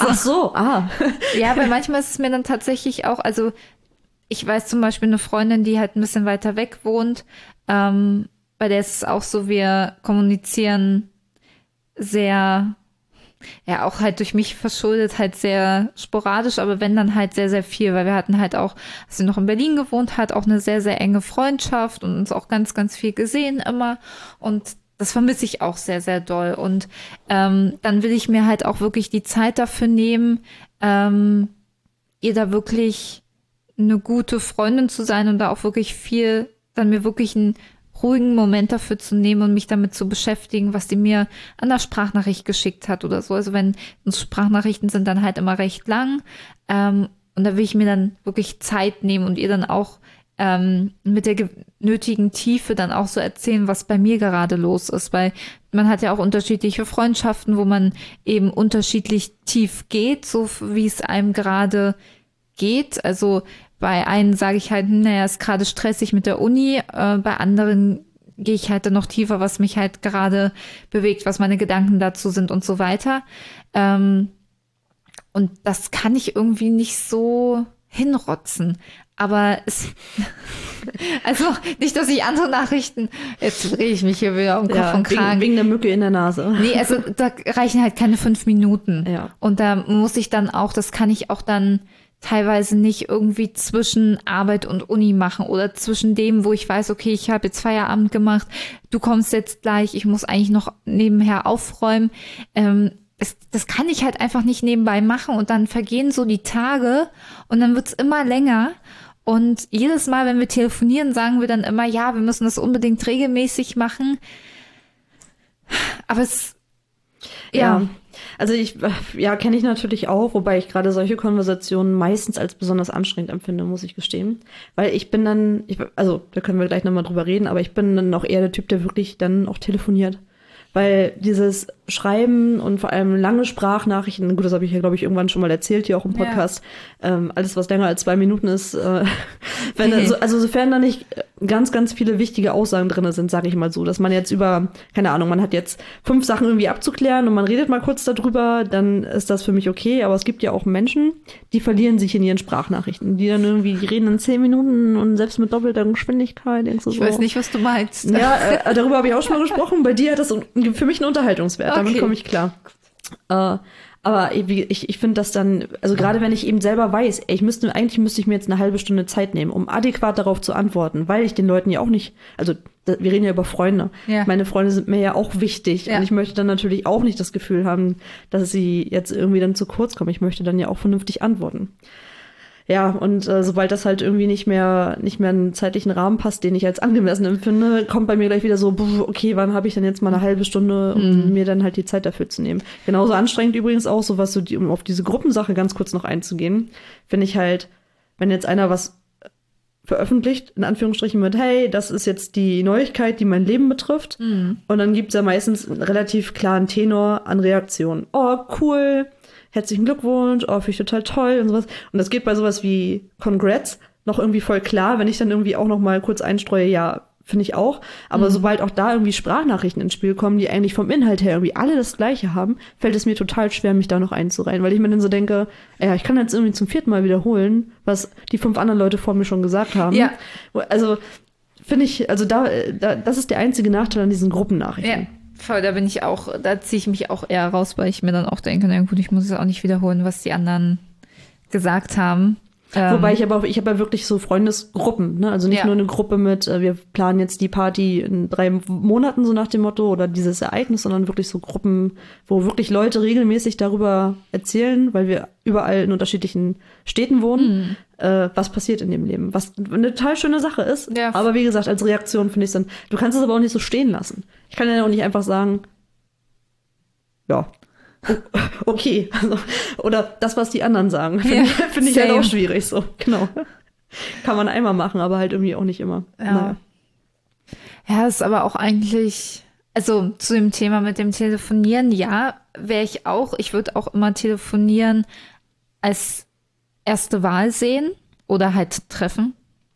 Ja, weil manchmal ist es mir dann tatsächlich auch, also ich weiß zum Beispiel eine Freundin, die halt ein bisschen weiter weg wohnt, bei der ist es auch so, wir kommunizieren sehr, ja, auch halt durch mich verschuldet, halt sehr sporadisch, aber wenn dann halt sehr, sehr viel, weil wir hatten halt auch, als sie noch in Berlin gewohnt hat, auch eine sehr, sehr enge Freundschaft und uns auch ganz, ganz viel gesehen immer und das vermisse ich auch sehr, sehr doll und dann will ich mir halt auch wirklich die Zeit dafür nehmen, ihr da wirklich eine gute Freundin zu sein und da auch wirklich viel, dann mir wirklich einen ruhigen Moment dafür zu nehmen und mich damit zu beschäftigen, was die mir an der Sprachnachricht geschickt hat oder so. Also wenn Sprachnachrichten sind dann halt immer recht lang und da will ich mir dann wirklich Zeit nehmen und ihr dann auch mit der nötigen Tiefe dann auch so erzählen, was bei mir gerade los ist, weil man hat ja auch unterschiedliche Freundschaften, wo man eben unterschiedlich tief geht, so wie es einem gerade geht. Also bei einen sage ich halt, naja, ist gerade stressig mit der Uni. Bei anderen gehe ich halt dann noch tiefer, was mich halt gerade bewegt, was meine Gedanken dazu sind und so weiter. Und das kann ich irgendwie nicht so hinrotzen. Aber also nicht, dass ich andere Nachrichten, jetzt drehe ich mich hier wieder um Kopf und Kragen. Wegen der Mücke in der Nase. Nee, also da reichen halt keine 5 Minuten. Ja. Und da muss ich dann auch, das kann ich auch dann teilweise nicht irgendwie zwischen Arbeit und Uni machen oder zwischen dem, wo ich weiß, okay, ich habe jetzt Feierabend gemacht, du kommst jetzt gleich, ich muss eigentlich noch nebenher aufräumen. Das kann ich halt einfach nicht nebenbei machen und dann vergehen so die Tage und dann wird's immer länger. Und jedes Mal, wenn wir telefonieren, sagen wir dann immer, ja, wir müssen das unbedingt regelmäßig machen. Aber ja. Also kenne ich natürlich auch, wobei ich gerade solche Konversationen meistens als besonders anstrengend empfinde, muss ich gestehen. Weil ich bin dann, da können wir gleich nochmal drüber reden, aber ich bin dann auch eher der Typ, der wirklich dann auch telefoniert. Weil dieses Schreiben und vor allem lange Sprachnachrichten, gut, das habe ich ja, glaube ich, irgendwann schon mal erzählt, hier auch im Podcast, alles, was länger als 2 Minuten ist, sofern da nicht ganz, ganz viele wichtige Aussagen drin sind, sage ich mal so, dass man jetzt keine Ahnung, man hat jetzt 5 Sachen irgendwie abzuklären und man redet mal kurz darüber, dann ist das für mich okay, aber es gibt ja auch Menschen, die verlieren sich in ihren Sprachnachrichten, die dann irgendwie, die reden in 10 Minuten und selbst mit doppelter Geschwindigkeit, denkst du so. Ich weiß nicht, was du meinst. Ja, darüber habe ich auch schon mal gesprochen, bei dir hat das für mich einen Unterhaltungswert, okay. Damit komme ich klar. Aber ich finde das dann, also gerade wenn ich eben selber weiß, eigentlich müsste ich mir jetzt eine halbe Stunde Zeit nehmen, um adäquat darauf zu antworten, weil ich den Leuten ja auch nicht, also wir reden ja über Freunde. Ja. Meine Freunde sind mir ja auch wichtig und ich möchte dann natürlich auch nicht das Gefühl haben, dass sie jetzt irgendwie dann zu kurz kommen. Ich möchte dann ja auch vernünftig antworten. Ja, und sobald das halt irgendwie nicht mehr einen zeitlichen Rahmen passt, den ich als angemessen empfinde, kommt bei mir gleich wieder so, okay, wann habe ich denn jetzt mal eine halbe Stunde, um mir dann halt die Zeit dafür zu nehmen. Genauso anstrengend übrigens auch, um auf diese Gruppensache ganz kurz noch einzugehen, finde ich halt, wenn jetzt einer was veröffentlicht, in Anführungsstrichen mit, hey, das ist jetzt die Neuigkeit, die mein Leben betrifft. Und dann gibt's ja meistens einen relativ klaren Tenor an Reaktionen. Oh, cool, herzlichen Glückwunsch, oh, finde ich total toll und sowas. Und das geht bei sowas wie Congrats noch irgendwie voll klar, wenn ich dann irgendwie auch noch mal kurz einstreue, ja, finde ich auch. Aber sobald auch da irgendwie Sprachnachrichten ins Spiel kommen, die eigentlich vom Inhalt her irgendwie alle das Gleiche haben, fällt es mir total schwer, mich da noch einzureihen. Weil ich mir dann so denke, ja, ich kann jetzt irgendwie zum 4. Mal wiederholen, was die 5 anderen Leute vor mir schon gesagt haben. Ja. Also finde ich, also das ist der einzige Nachteil an diesen Gruppennachrichten. Ja, voll, da ziehe ich mich auch eher raus, weil ich mir dann auch denke, na gut, ich muss es auch nicht wiederholen, was die anderen gesagt haben. Wobei ich habe ja wirklich so Freundesgruppen, ne? Also nicht nur eine Gruppe mit, wir planen jetzt die Party in 3 Monaten, so nach dem Motto, oder dieses Ereignis, sondern wirklich so Gruppen, wo wirklich Leute regelmäßig darüber erzählen, weil wir überall in unterschiedlichen Städten wohnen, was passiert in dem Leben. Was eine total schöne Sache ist. Ja. Aber wie gesagt, als Reaktion finde ich es dann, du kannst es aber auch nicht so stehen lassen. Ich kann ja auch nicht einfach sagen, ja, okay. Also, oder das, was die anderen sagen. Finde ich halt auch schwierig so. Genau. Kann man einmal machen, aber halt irgendwie auch nicht immer. Ja, ja, ist aber auch eigentlich, also zu dem Thema mit dem Telefonieren, ja, ich würde auch immer telefonieren als erste Wahl sehen oder halt treffen.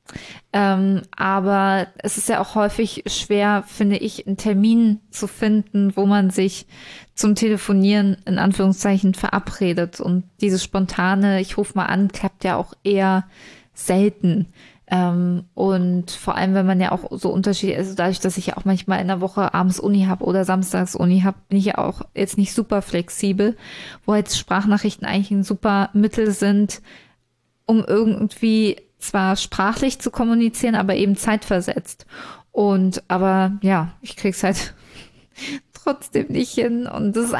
Aber es ist ja auch häufig schwer, finde ich, einen Termin zu finden, wo man sich zum Telefonieren in Anführungszeichen verabredet. Und dieses spontane, ich rufe mal an, klappt ja auch eher selten. Und vor allem, wenn man ja auch so unterschiedlich, also dadurch, dass ich ja auch manchmal in der Woche abends Uni habe oder samstags Uni habe, bin ich ja auch jetzt nicht super flexibel, wo jetzt Sprachnachrichten eigentlich ein super Mittel sind, um irgendwie zwar sprachlich zu kommunizieren, aber eben zeitversetzt. Aber ja, ich krieg's halt trotzdem nicht hin. Und das ist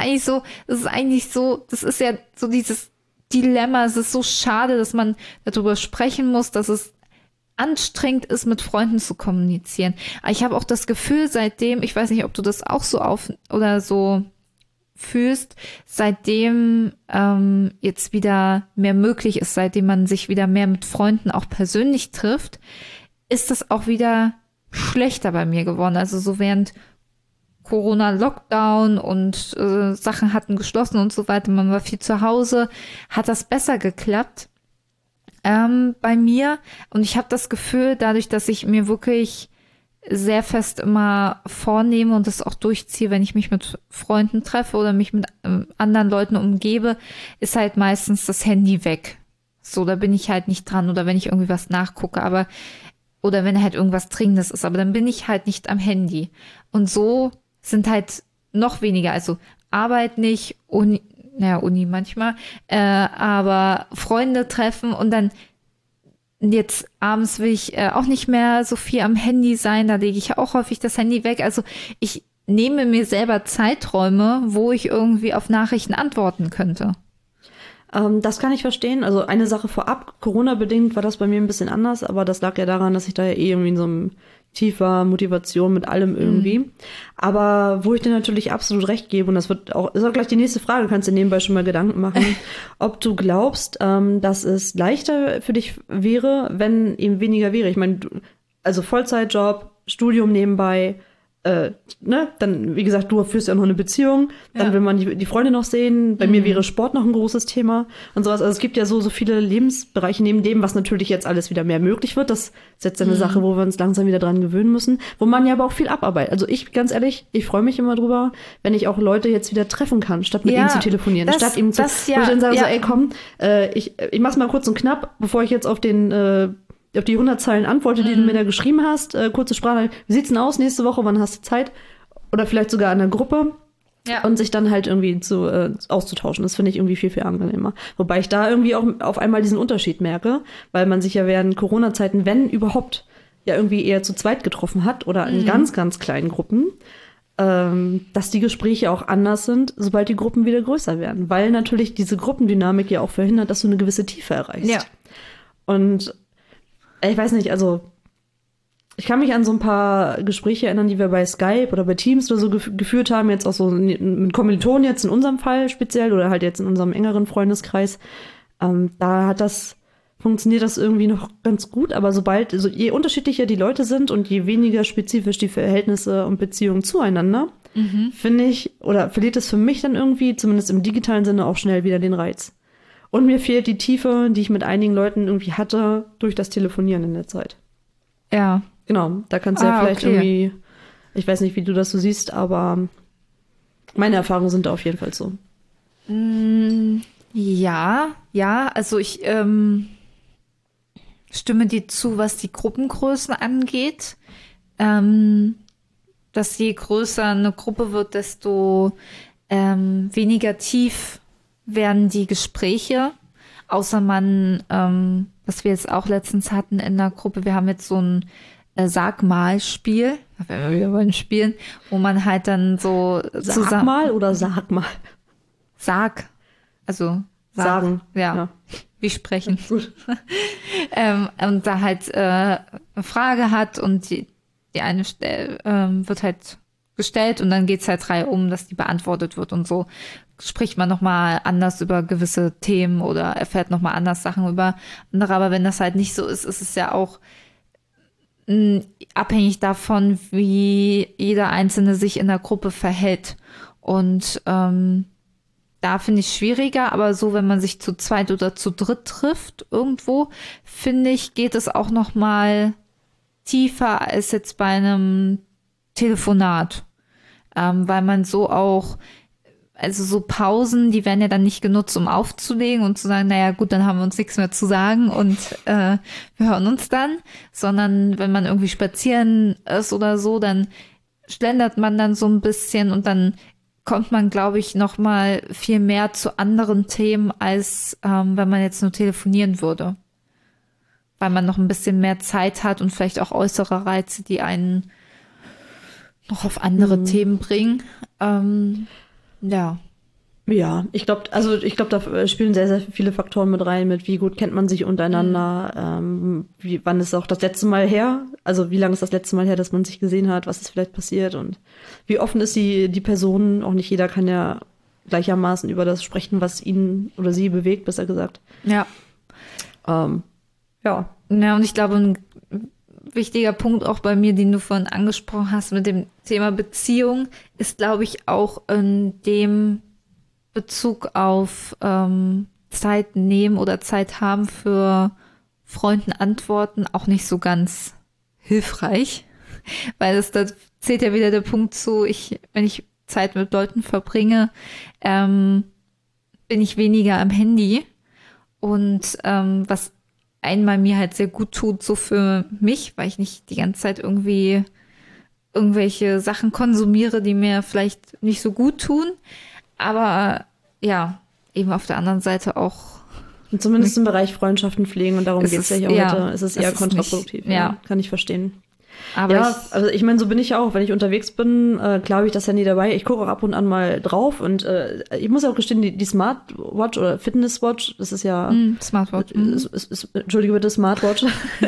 ja so dieses Dilemma. Es ist so schade, dass man darüber sprechen muss, dass es anstrengend ist, mit Freunden zu kommunizieren. Aber ich habe auch das Gefühl, seitdem, ich weiß nicht, ob du das auch so so fühlst, seitdem jetzt wieder mehr möglich ist, seitdem man sich wieder mehr mit Freunden auch persönlich trifft, ist das auch wieder schlechter bei mir geworden. Also so während Corona-Lockdown und Sachen hatten geschlossen und so weiter, man war viel zu Hause, hat das besser geklappt bei mir. Und ich habe das Gefühl, dadurch, dass ich mir wirklich sehr fest immer vornehme und das auch durchziehe, wenn ich mich mit Freunden treffe oder mich mit anderen Leuten umgebe, ist halt meistens das Handy weg. So, da bin ich halt nicht dran oder wenn ich irgendwie was nachgucke, oder wenn halt irgendwas Dringendes ist, aber dann bin ich halt nicht am Handy. Und so sind halt noch weniger, also Arbeit nicht, Uni manchmal, aber Freunde treffen und dann jetzt abends will ich auch nicht mehr so viel am Handy sein, da lege ich auch häufig das Handy weg. Also ich nehme mir selber Zeiträume, wo ich irgendwie auf Nachrichten antworten könnte. Das kann ich verstehen. Also eine Sache vorab, Corona-bedingt war das bei mir ein bisschen anders, aber das lag ja daran, dass ich da ja irgendwie in so einem tiefer Motivation mit allem irgendwie. Aber wo ich dir natürlich absolut recht gebe, und das ist auch gleich die nächste Frage, kannst du nebenbei schon mal Gedanken machen, ob du glaubst, dass es leichter für dich wäre, wenn eben weniger wäre. Ich meine, also Vollzeitjob, Studium nebenbei, dann, wie gesagt, du führst ja noch eine Beziehung, dann will man die Freunde noch sehen, bei mir wäre Sport noch ein großes Thema und sowas. Also es gibt ja so viele Lebensbereiche neben dem, was natürlich jetzt alles wieder mehr möglich wird. Das ist jetzt eine Sache, wo wir uns langsam wieder dran gewöhnen müssen, wo man ja aber auch viel abarbeitet. Also ganz ehrlich, ich freue mich immer drüber, wenn ich auch Leute jetzt wieder treffen kann, statt mit ihnen zu telefonieren. Wo ich dann sage, so, ey, komm, ich mach's mal kurz und knapp, bevor ich jetzt auf die 100 Zeilen antworte, die du mir da geschrieben hast, kurze Sprache, wie sieht's denn aus nächste Woche, wann hast du Zeit? Oder vielleicht sogar in der Gruppe. Ja. Und sich dann halt irgendwie auszutauschen. Das finde ich irgendwie viel, viel angenehmer. Wobei ich da irgendwie auch auf einmal diesen Unterschied merke, weil man sich ja während Corona-Zeiten, wenn überhaupt, ja irgendwie eher zu zweit getroffen hat oder in ganz, ganz kleinen Gruppen, dass die Gespräche auch anders sind, sobald die Gruppen wieder größer werden. Weil natürlich diese Gruppendynamik ja auch verhindert, dass du eine gewisse Tiefe erreichst. Ja. Und ich weiß nicht, also ich kann mich an so ein paar Gespräche erinnern, die wir bei Skype oder bei Teams oder so geführt haben, jetzt auch so mit Kommilitonen jetzt in unserem Fall speziell oder halt jetzt in unserem engeren Freundeskreis. Da funktioniert das irgendwie noch ganz gut, aber je unterschiedlicher die Leute sind und je weniger spezifisch die Verhältnisse und Beziehungen zueinander, finde ich, oder verliert es für mich dann irgendwie, zumindest im digitalen Sinne, auch schnell wieder den Reiz. Und mir fehlt die Tiefe, die ich mit einigen Leuten irgendwie hatte, durch das Telefonieren in der Zeit. Ja, Genau, da kannst du ja vielleicht irgendwie, ich weiß nicht, wie du das so siehst, aber meine Erfahrungen sind da auf jeden Fall so. Ja, also ich stimme dir zu, was die Gruppengrößen angeht. Dass je größer eine Gruppe wird, desto weniger tief werden die Gespräche. Außer man, was wir jetzt auch letztens hatten in der Gruppe, wir haben jetzt so ein Sag-mal-Spiel, da werden wir wieder beim Spielen, wo man halt dann so Sag mal oder sag mal? Also sagen. Ja. Wie sprechen. Gut. Und da halt eine Frage hat und die eine wird halt gestellt und dann geht's halt reihum, dass die beantwortet wird und so spricht man nochmal anders über gewisse Themen oder erfährt nochmal anders Sachen über andere. Aber wenn das halt nicht so ist, ist es ja auch abhängig davon, wie jeder Einzelne sich in der Gruppe verhält. Und da finde ich schwieriger, aber so, wenn man sich zu zweit oder zu dritt trifft irgendwo, finde ich, geht es auch noch mal tiefer als jetzt bei einem Telefonat, weil man so auch, also so Pausen, die werden ja dann nicht genutzt, um aufzulegen und zu sagen, naja gut, dann haben wir uns nichts mehr zu sagen und wir hören uns dann, sondern wenn man irgendwie spazieren ist oder so, dann schlendert man dann so ein bisschen und dann kommt man, glaube ich, noch mal viel mehr zu anderen Themen, als wenn man jetzt nur telefonieren würde. Weil man noch ein bisschen mehr Zeit hat und vielleicht auch äußere Reize, die einen noch auf andere Themen bringen. Ja. Ja, ich glaube, da spielen sehr, sehr viele Faktoren mit rein, mit wie gut kennt man sich untereinander, wann ist auch das letzte Mal her, also wie lange ist das letzte Mal her, dass man sich gesehen hat, was ist vielleicht passiert und wie offen ist die Person, auch nicht jeder kann ja gleichermaßen über das sprechen, was ihn oder sie bewegt, besser gesagt. Ja. Ja. Ja, und ich glaube, ein wichtiger Punkt auch bei mir, den du vorhin angesprochen hast mit dem Thema Beziehung, ist, glaube ich, auch in dem Bezug auf Zeit nehmen oder Zeit haben für Freunden antworten auch nicht so ganz hilfreich, weil da zählt ja wieder der Punkt zu, wenn ich Zeit mit Leuten verbringe, bin ich weniger am Handy und was einmal mir halt sehr gut tut, so für mich, weil ich nicht die ganze Zeit irgendwie irgendwelche Sachen konsumiere, die mir vielleicht nicht so gut tun, aber ja, eben auf der anderen Seite auch. Und zumindest im Bereich Freundschaften pflegen und darum geht es ja hier heute. Es ist eher kontraproduktiv. Nicht, ja. Kann ich verstehen. Aber ja, also ich meine, so bin ich ja auch. Wenn ich unterwegs bin, klar habe ich das Handy dabei. Ich gucke auch ab und an mal drauf und ich muss auch gestehen, die Smartwatch oder Fitnesswatch, das ist ja Smartwatch. Entschuldige bitte, Smartwatch.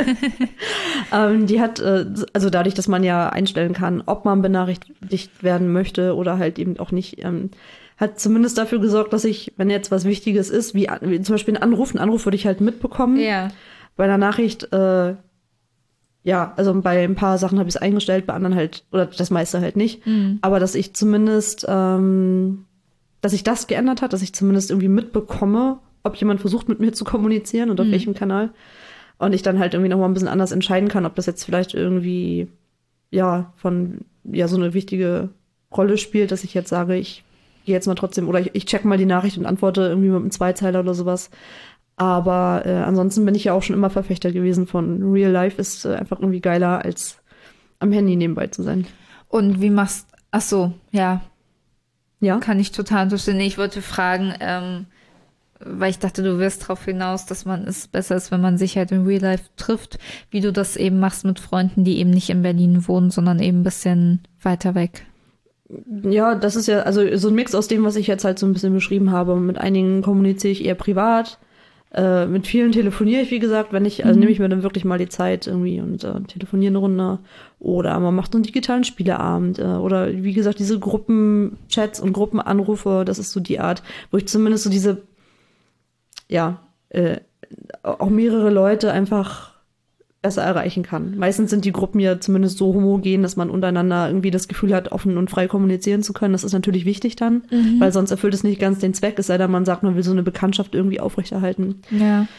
Die hat, also dadurch, dass man ja einstellen kann, ob man benachrichtigt werden möchte oder halt eben auch nicht, hat zumindest dafür gesorgt, dass ich, wenn jetzt was Wichtiges ist, wie zum Beispiel ein Anruf würde ich halt mitbekommen. Ja. Bei einer Nachricht, ja, also bei ein paar Sachen habe ich es eingestellt, bei anderen halt, oder das meiste halt nicht. Aber dass ich zumindest, dass sich das geändert hat, dass ich zumindest irgendwie mitbekomme, ob jemand versucht, mit mir zu kommunizieren und auf welchem Kanal. Und ich dann halt irgendwie noch mal ein bisschen anders entscheiden kann, ob das jetzt vielleicht irgendwie, ja, so eine wichtige Rolle spielt, dass ich jetzt sage, ich gehe jetzt mal trotzdem, oder ich check mal die Nachricht und antworte irgendwie mit einem Zweizeiler oder sowas. Aber ansonsten bin ich ja auch schon immer Verfechter gewesen von Real Life ist einfach irgendwie geiler, als am Handy nebenbei zu sein. Und ach so, ja. Ja? Kann ich total verstehen. Ich wollte fragen, weil ich dachte, du wirst darauf hinaus, dass es besser ist, wenn man sich halt in Real Life trifft, wie du das eben machst mit Freunden, die eben nicht in Berlin wohnen, sondern eben ein bisschen weiter weg. Ja, das ist ja also so ein Mix aus dem, was ich jetzt halt so ein bisschen beschrieben habe. Mit einigen kommuniziere ich eher privat. Mit vielen telefoniere ich, wie gesagt, also nehme ich mir dann wirklich mal die Zeit irgendwie und telefoniere eine Runde. Oder man macht so einen digitalen Spieleabend. Oder wie gesagt, diese Gruppenchats und Gruppenanrufe, das ist so die Art, wo ich zumindest so diese, ja, auch mehrere Leute einfach besser erreichen kann. Meistens sind die Gruppen ja zumindest so homogen, dass man untereinander irgendwie das Gefühl hat, offen und frei kommunizieren zu können. Das ist natürlich wichtig dann, weil sonst erfüllt es nicht ganz den Zweck, es sei denn, man sagt, man will so eine Bekanntschaft irgendwie aufrechterhalten. Ja.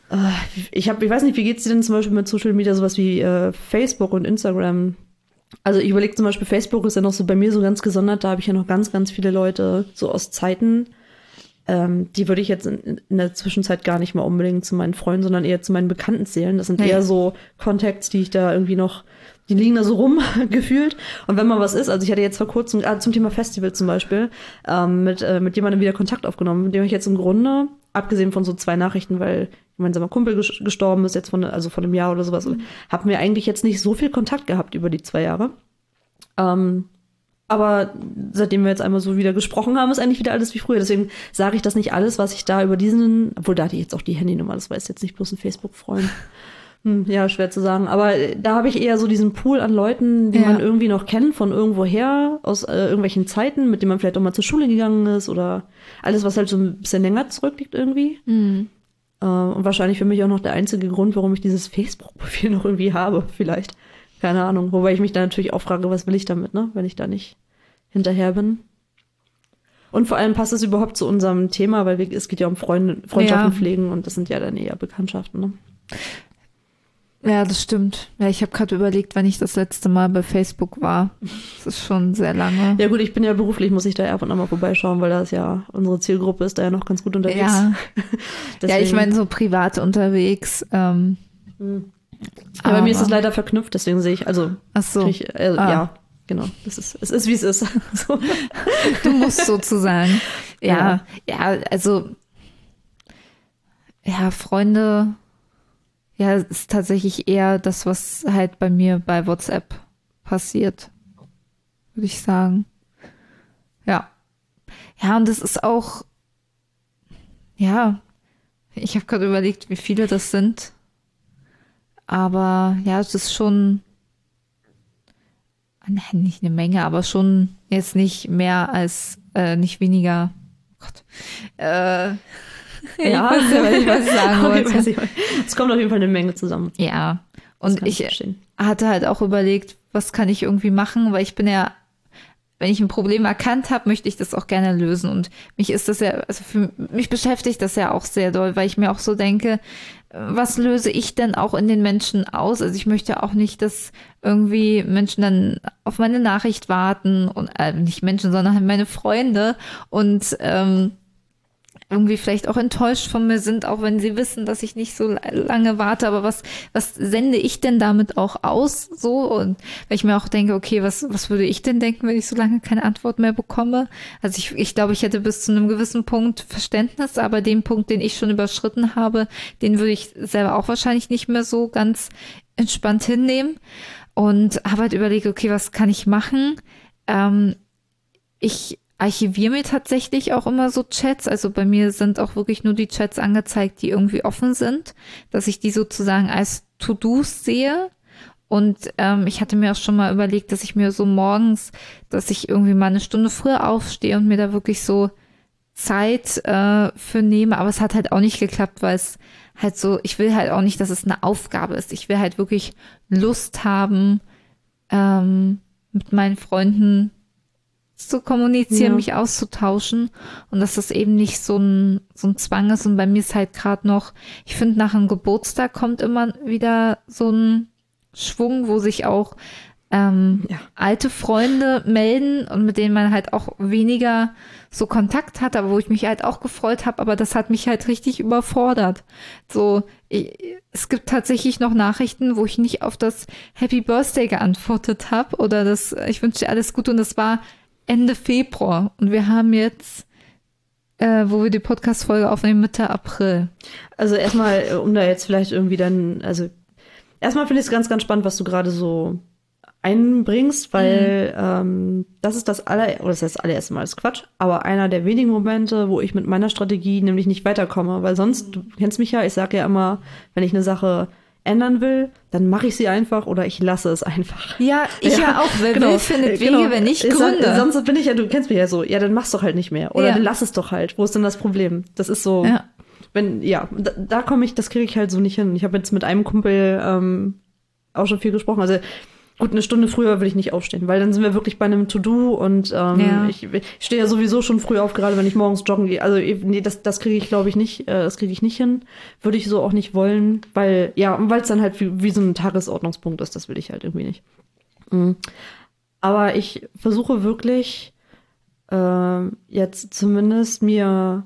Ich weiß nicht, wie geht's dir denn zum Beispiel mit Social Media, sowas wie Facebook und Instagram? Also ich überlege zum Beispiel, Facebook ist ja noch so bei mir so ganz gesondert, da habe ich ja noch ganz, ganz viele Leute so aus Zeiten, die würde ich jetzt in der Zwischenzeit gar nicht mal unbedingt zu meinen Freunden, sondern eher zu meinen Bekannten zählen. Das sind eher so Contacts, die ich da irgendwie noch, die liegen da so rum gefühlt. Und wenn mal was ist, also ich hatte jetzt vor kurzem, zum Thema Festival zum Beispiel, mit jemandem wieder Kontakt aufgenommen, mit dem ich jetzt im Grunde, abgesehen von so 2 Nachrichten, weil ein gemeinsamer Kumpel gestorben ist, jetzt von einem Jahr oder sowas, haben wir eigentlich jetzt nicht so viel Kontakt gehabt über die 2 Jahre. Aber seitdem wir jetzt einmal so wieder gesprochen haben, ist eigentlich wieder alles wie früher. Deswegen sage ich das nicht alles, was ich da über obwohl da hatte ich jetzt auch die Handynummer, das war jetzt nicht bloß ein Facebook-Freund. Ja, schwer zu sagen. Aber da habe ich eher so diesen Pool an Leuten, die man irgendwie noch kennt von irgendwoher, aus irgendwelchen Zeiten, mit denen man vielleicht auch mal zur Schule gegangen ist oder alles, was halt so ein bisschen länger zurückliegt irgendwie. Und wahrscheinlich für mich auch noch der einzige Grund, warum ich dieses Facebook-Profil noch irgendwie habe, vielleicht. Keine Ahnung. Wobei ich mich da natürlich auch frage, was will ich damit, ne? Wenn ich da nicht hinterher bin. Und vor allem passt es überhaupt zu unserem Thema, weil es geht ja um Freundschaften pflegen und das sind ja dann eher Bekanntschaften, ne? Ja, das stimmt. Ja, ich habe gerade überlegt, wann ich das letzte Mal bei Facebook war. Das ist schon sehr lange. Ja gut, ich bin ja beruflich, muss ich da ab und an mal vorbeischauen, weil das ja, unsere Zielgruppe ist da ja noch ganz gut unterwegs. Ja, ja, ich meine so privat unterwegs. Ja, bei mir ist das leider verknüpft, deswegen sehe ich, also, ach so. Ja, genau, es ist, wie es ist. So. Du musst sozusagen. Ja, also, ja, Freunde, ja, ist tatsächlich eher das, was halt bei mir bei WhatsApp passiert, würde ich sagen. Ja. Ja, und es ist auch, ja, ich habe gerade überlegt, wie viele das sind. Aber ja, es ist schon nicht eine Menge, aber schon jetzt nicht mehr als, nicht weniger. Oh Gott. Ich weiß ja, was ich sagen wollte. Es kommt auf jeden Fall eine Menge zusammen. Ja, und ich hatte halt auch überlegt, was kann ich irgendwie machen, weil ich bin ja, wenn ich ein Problem erkannt habe, möchte ich das auch gerne lösen. Und mich ist das ja, also für mich beschäftigt das ja auch sehr doll, weil ich mir auch so denke, was löse ich denn auch in den Menschen aus? Also ich möchte auch nicht, dass irgendwie Menschen dann auf meine Nachricht warten und nicht Menschen, sondern halt meine Freunde und irgendwie vielleicht auch enttäuscht von mir sind, auch wenn sie wissen, dass ich nicht so lange warte. Aber was sende ich denn damit auch aus? So, und weil ich mir auch denke, okay, was würde ich denn denken, wenn ich so lange keine Antwort mehr bekomme? Also ich glaube, ich hätte bis zu einem gewissen Punkt Verständnis, aber den Punkt, den ich schon überschritten habe, den würde ich selber auch wahrscheinlich nicht mehr so ganz entspannt hinnehmen. Und habe halt überlegt, okay, was kann ich machen? Ich archiviere mir tatsächlich auch immer so Chats. Also bei mir sind auch wirklich nur die Chats angezeigt, die irgendwie offen sind, dass ich die sozusagen als To-Dos sehe. Und ich hatte mir auch schon mal überlegt, dass ich mir so morgens, dass ich irgendwie mal eine Stunde früher aufstehe und mir da wirklich so Zeit für nehme. Aber es hat halt auch nicht geklappt, weil es halt so, ich will halt auch nicht, dass es eine Aufgabe ist. Ich will halt wirklich Lust haben, mit meinen Freunden zu kommunizieren, mich auszutauschen und dass das eben nicht so ein Zwang ist. Und bei mir ist halt gerade noch, ich finde, nach einem Geburtstag kommt immer wieder so ein Schwung, wo sich auch alte Freunde melden und mit denen man halt auch weniger so Kontakt hat, aber wo ich mich halt auch gefreut habe, aber das hat mich halt richtig überfordert. So, es gibt tatsächlich noch Nachrichten, wo ich nicht auf das Happy Birthday geantwortet habe oder das, ich wünsche dir alles Gute, und das war Ende Februar und wir haben jetzt, wo wir die Podcast-Folge aufnehmen, Mitte April. Also erstmal, um da jetzt vielleicht irgendwie dann, also erstmal finde ich es ganz, ganz spannend, was du gerade so einbringst, weil das ist das allererste Mal, ist Quatsch, aber einer der wenigen Momente, wo ich mit meiner Strategie nämlich nicht weiterkomme, weil sonst, du kennst mich ja, ich sage ja immer, wenn ich eine Sache ändern will, dann mache ich sie einfach oder ich lasse es einfach. Ja, ich ja auch, wer will, findet Wege, wenn nicht Gründe. Sonst bin ich ja, du kennst mich ja so, ja, dann mach's doch halt nicht mehr oder dann lass es doch halt. Wo ist denn das Problem? Das ist so, da komme ich, das kriege ich halt so nicht hin. Ich habe jetzt mit einem Kumpel auch schon viel gesprochen, also Gut, eine Stunde früher will ich nicht aufstehen, weil dann sind wir wirklich bei einem To-Do und ich stehe ja sowieso schon früh auf, gerade wenn ich morgens joggen gehe. Also nee, das kriege ich, glaube ich, nicht. Das kriege ich nicht hin. Würde ich so auch nicht wollen, weil es dann halt wie so ein Tagesordnungspunkt ist. Das will ich halt irgendwie nicht. Aber ich versuche wirklich jetzt zumindest mir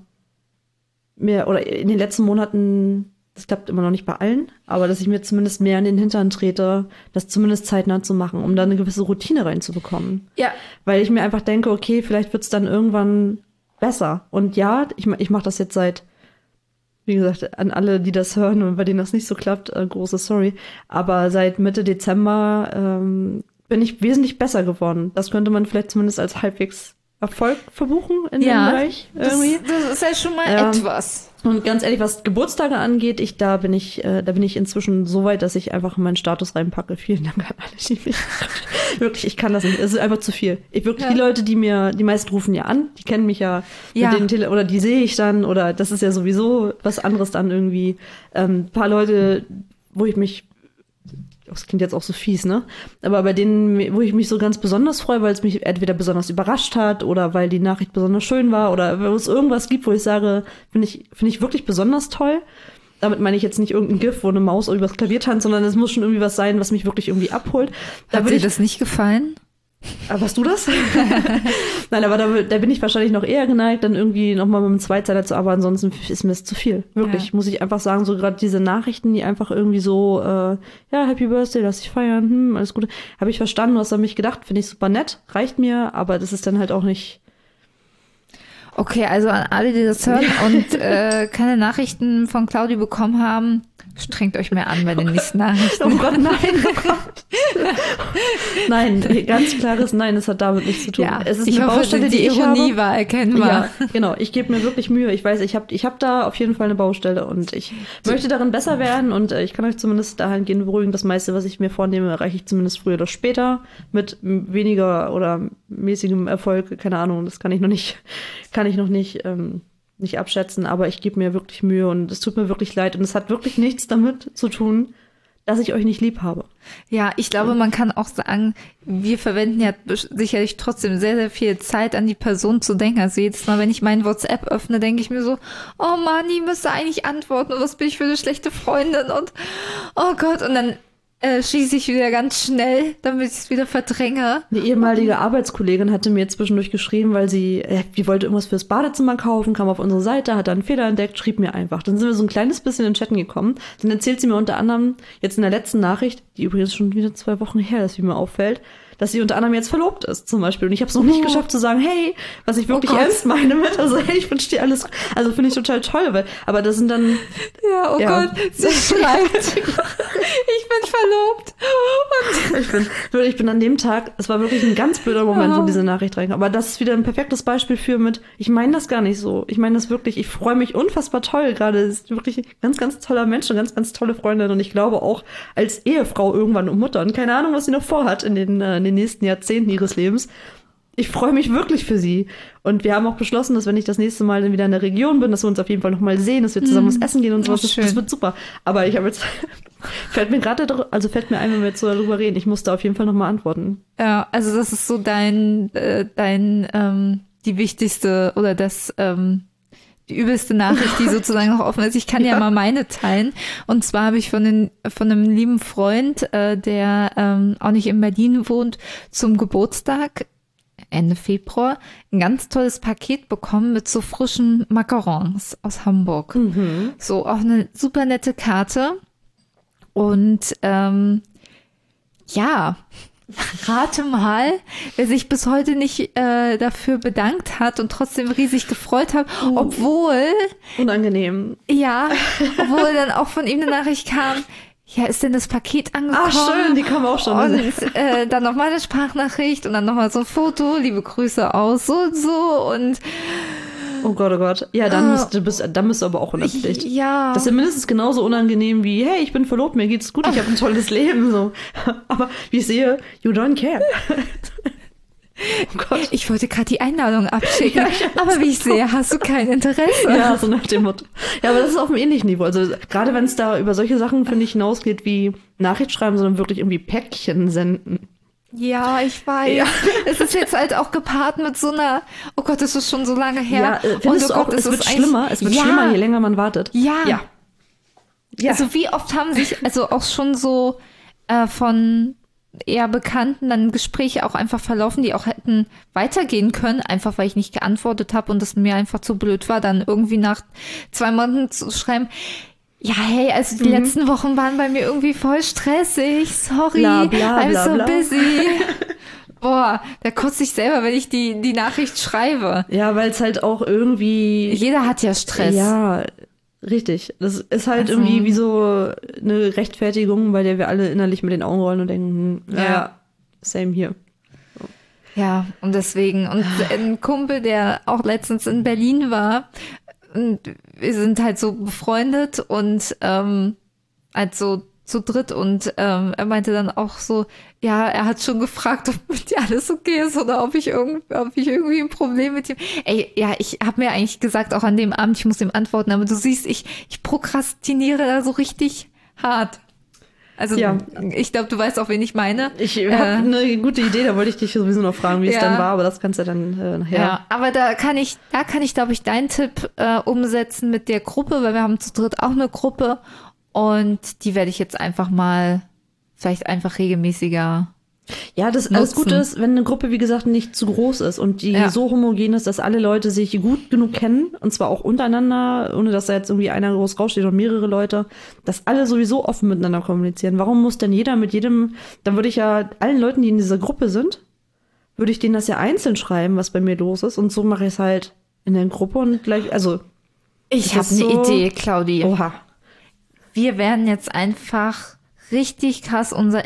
oder in den letzten Monaten, das klappt immer noch nicht bei allen, aber dass ich mir zumindest mehr in den Hintern trete, das zumindest zeitnah zu machen, um da eine gewisse Routine reinzubekommen. Ja. Weil ich mir einfach denke, okay, vielleicht wird es dann irgendwann besser. Und ja, ich mache das jetzt wie gesagt, an alle, die das hören und bei denen das nicht so klappt, große Sorry. Aber seit Mitte Dezember bin ich wesentlich besser geworden. Das könnte man vielleicht zumindest als halbwegs Erfolg verbuchen in dem Bereich. Irgendwie. Das ist ja schon mal etwas. Und ganz ehrlich, was Geburtstage angeht, da bin ich inzwischen so weit, dass ich einfach meinen Status reinpacke. Vielen Dank an alle, die mich wirklich, ich kann das nicht. Es ist einfach zu viel. Die Leute, die meisten rufen ja an, die kennen mich ja, mit denen oder die sehe ich dann, oder das ist ja sowieso was anderes dann irgendwie. Ein paar Leute, wo ich mich, das klingt jetzt auch so fies, ne? Aber bei denen, wo ich mich so ganz besonders freue, weil es mich entweder besonders überrascht hat oder weil die Nachricht besonders schön war oder wenn es irgendwas gibt, wo ich sage, finde ich wirklich besonders toll. Damit meine ich jetzt nicht irgendein GIF, wo eine Maus übers Klavier tanzt, sondern es muss schon irgendwie was sein, was mich wirklich irgendwie abholt. Hat dir das nicht gefallen? Warst du das? Nein, aber da bin ich wahrscheinlich noch eher geneigt, dann irgendwie nochmal mit einem Zweizeiler zu arbeiten, ansonsten ist mir das zu viel. Wirklich, muss ich einfach sagen, so gerade diese Nachrichten, die einfach irgendwie so, Happy Birthday, lass dich feiern, alles Gute. Habe ich verstanden, du hast an mich gedacht, finde ich super nett, reicht mir, aber das ist dann halt auch nicht. Okay, also an alle, die das hören und keine Nachrichten von Claudi bekommen haben, strengt euch mehr an bei den nächsten Nachrichten. Oh Gott, nein, oh Gott. Nein, ganz klares Nein, das hat damit nichts zu tun. Ja, es ist ich eine hoffe, Baustelle, die Ironie war erkennbar. Ja, genau. Ich gebe mir wirklich Mühe. Ich weiß, ich hab da auf jeden Fall eine Baustelle und ich möchte darin besser werden und ich kann euch zumindest dahingehend beruhigen, das meiste, was ich mir vornehme, erreiche ich zumindest früher oder später mit weniger oder mäßigem Erfolg. Keine Ahnung, das kann ich noch nicht abschätzen, aber ich gebe mir wirklich Mühe und es tut mir wirklich leid und es hat wirklich nichts damit zu tun, dass ich euch nicht lieb habe. Ja, ich glaube, man kann auch sagen, wir verwenden ja sicherlich trotzdem sehr, sehr viel Zeit, an die Person zu denken. Also jedes Mal, wenn ich mein WhatsApp öffne, denke ich mir so, oh Mann, ich müsste eigentlich antworten und was bin ich für eine schlechte Freundin und oh Gott, und dann schieße ich wieder ganz schnell, damit ich es wieder verdränge. Eine ehemalige Arbeitskollegin hatte mir zwischendurch geschrieben, weil die wollte irgendwas fürs Badezimmer kaufen, kam auf unsere Seite, hat da einen Fehler entdeckt, schrieb mir einfach. Dann sind wir so ein kleines bisschen in den Chatten gekommen. Dann erzählt sie mir unter anderem jetzt in der letzten Nachricht, die übrigens schon wieder 2 Wochen her ist, wie mir auffällt, dass sie unter anderem jetzt verlobt ist, zum Beispiel. Und ich habe es noch nicht geschafft zu sagen, hey, was ich wirklich ernst meine mit, also hey, ich wünsche dir alles, also finde ich total toll, aber das sind dann... Ja, oh Gott, sie schreibt, ich bin verlobt. Und ich bin an dem Tag, es war wirklich ein ganz blöder Moment, wo diese Nachricht reinkam. Aber das ist wieder ein perfektes Beispiel ich meine das gar nicht so. Ich meine das wirklich, ich freue mich unfassbar toll gerade. Es ist wirklich ein ganz, ganz toller Mensch und ganz, ganz tolle Freundin. Und ich glaube auch als Ehefrau irgendwann und Mutter und keine Ahnung, was sie noch vorhat in den nächsten Jahrzehnten ihres Lebens. Ich freue mich wirklich für sie. Und wir haben auch beschlossen, dass wenn ich das nächste Mal dann wieder in der Region bin, dass wir uns auf jeden Fall nochmal sehen, dass wir zusammen was essen gehen und sowas. Das wird super. Aber ich habe jetzt, fällt mir ein, wenn wir jetzt so darüber reden. Ich musste auf jeden Fall nochmal antworten. Ja, also das ist so die wichtigste oder die übelste Nachricht, die sozusagen noch offen ist. Ich kann ja mal meine teilen. Und zwar habe ich von einem lieben Freund, der auch nicht in Berlin wohnt, zum Geburtstag Ende Februar ein ganz tolles Paket bekommen mit so frischen Macarons aus Hamburg. Mhm. So auch eine super nette Karte. Und rate mal, wer sich bis heute nicht dafür bedankt hat und trotzdem riesig gefreut hat, obwohl... Unangenehm. Ja, obwohl dann auch von ihm eine Nachricht kam, ja, ist denn das Paket angekommen? Ach schön, die kam auch schon. Und dann nochmal eine Sprachnachricht und dann nochmal so ein Foto, liebe Grüße aus so und so und... Oh Gott, oh Gott. Ja, dann bist du aber auch in der Pflicht. Ja. Das ist ja mindestens genauso unangenehm wie, hey, ich bin verlobt, mir geht's gut, ich habe ein tolles Leben. So. Aber wie ich sehe, you don't care. Oh Gott. Ich wollte gerade die Einladung abschicken, aber wie ich sehe, hast du kein Interesse. Ja, so nach dem Motto. Ja, aber das ist auf einem ähnlichen Niveau. Also gerade wenn es da über solche Sachen, finde ich, hinausgeht wie Nachricht schreiben, sondern wirklich irgendwie Päckchen senden. Ja, ich weiß. Ja. Es ist jetzt halt auch gepaart mit so einer, oh Gott, das ist schon so lange her. Ja, findest du auch, es wird schlimmer, schlimmer, je länger man wartet. Ja. Also wie oft haben sich, also auch schon so von eher Bekannten dann Gespräche auch einfach verlaufen, die auch hätten weitergehen können, einfach weil ich nicht geantwortet habe und es mir einfach zu blöd war, dann irgendwie nach 2 Monaten zu schreiben, ja, hey, also die letzten Wochen waren bei mir irgendwie voll stressig, sorry, bla, bla, I'm bla, so bla. busy. Boah, da kotze ich selber, wenn ich die Nachricht schreibe. Ja, weil es halt auch irgendwie... Jeder hat ja Stress. Ja, richtig. Das ist halt irgendwie wie so eine Rechtfertigung, bei der wir alle innerlich mit den Augen rollen und denken, ja, same hier. Ja, und deswegen, und ein Kumpel, der auch letztens in Berlin war, und wir sind halt so befreundet und halt so zu dritt und er meinte dann auch so, ja, er hat schon gefragt, ob mit dir alles okay ist oder ob ich irgendwie ein Problem mit ihm. Ey, ja, ich habe mir eigentlich gesagt, auch an dem Abend, ich muss ihm antworten, aber du siehst, ich prokrastiniere da so richtig hart. Also ich glaube, du weißt auch, wen ich meine. Ich habe eine gute Idee, da wollte ich dich sowieso noch fragen, wie es dann war, aber das kannst du dann nachher. Ja, aber da kann ich, glaube ich, deinen Tipp umsetzen mit der Gruppe, weil wir haben zu dritt auch eine Gruppe und die werde ich jetzt einfach mal vielleicht einfach regelmäßiger. Ja, das Gute ist, wenn eine Gruppe, wie gesagt, nicht zu groß ist und die so homogen ist, dass alle Leute sich gut genug kennen, und zwar auch untereinander, ohne dass da jetzt irgendwie einer groß raussteht oder mehrere Leute, dass alle sowieso offen miteinander kommunizieren. Warum muss denn jeder mit jedem, dann würde ich ja allen Leuten, die in dieser Gruppe sind, würde ich denen das ja einzeln schreiben, was bei mir los ist, und so mache ich es halt in der Gruppe und gleich, also. Ich habe eine Idee, Claudi. Oha. Wir werden jetzt einfach richtig krass unsere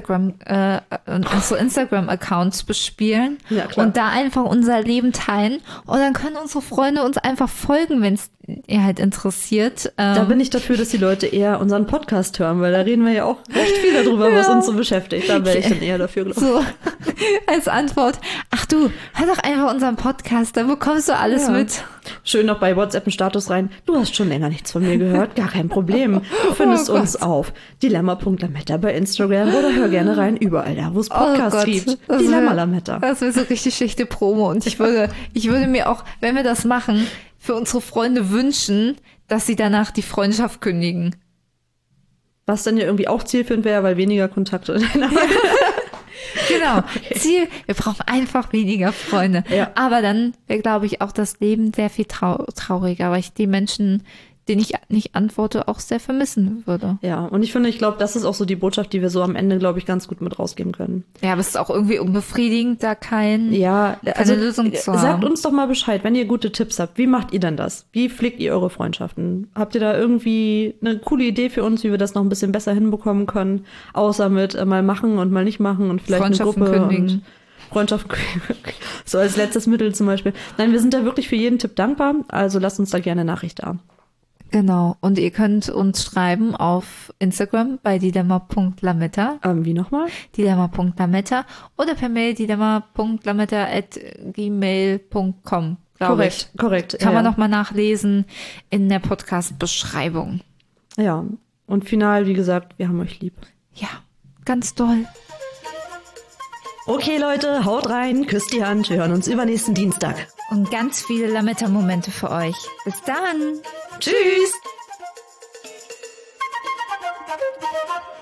Instagram-Accounts bespielen und da einfach unser Leben teilen und dann können unsere Freunde uns einfach folgen, wenn es ihr halt interessiert. Da bin ich dafür, dass die Leute eher unseren Podcast hören, weil da reden wir ja auch recht viel darüber, was uns so beschäftigt. Da wäre ich dann eher dafür, glaube ich. So, als Antwort, ach du, hör doch einfach unseren Podcast, da bekommst du alles mit. Schön noch bei WhatsApp einen Status rein. Du hast schon länger nichts von mir gehört, gar kein Problem. Du findest uns auf dilemma.lametta bei Instagram oder hör gerne rein überall da, wo es Podcasts gibt. Dilemma Lametta. Das wäre so richtig schlechte Promo und ich würde mir auch, wenn wir das machen, für unsere Freunde wünschen, dass sie danach die Freundschaft kündigen. Was dann ja irgendwie auch zielführend wäre, weil weniger Kontakte. Genau. Okay. Ziel, wir brauchen einfach weniger Freunde. Ja. Aber dann wäre, glaube ich, auch das Leben sehr viel trauriger, weil ich die Menschen, denen ich nicht antworte, auch sehr vermissen würde. Ja, und ich glaube, das ist auch so die Botschaft, die wir so am Ende, glaube ich, ganz gut mit rausgeben können. Ja, aber es ist auch irgendwie unbefriedigend, da keine Lösung zu haben. Sagt uns doch mal Bescheid, wenn ihr gute Tipps habt. Wie macht ihr denn das? Wie pflegt ihr eure Freundschaften? Habt ihr da irgendwie eine coole Idee für uns, wie wir das noch ein bisschen besser hinbekommen können? Außer mit mal machen und mal nicht machen und vielleicht eine Gruppe kündigen. Freundschaft so als letztes Mittel zum Beispiel. Nein, wir sind da wirklich für jeden Tipp dankbar. Also lasst uns da gerne eine Nachricht da. Genau. Und ihr könnt uns schreiben auf Instagram bei dilemma.lametta. Wie nochmal? Dilemma.lametta oder per Mail dilemma.lametta@gmail.com. Korrekt. Kann man nochmal nachlesen in der Podcast-Beschreibung. Ja. Und final, wie gesagt, wir haben euch lieb. Ja, ganz doll. Okay, Leute, haut rein, küsst die Hand. Wir hören uns übernächsten Dienstag. Und ganz viele Lametta-Momente für euch. Bis dann. Tschüss.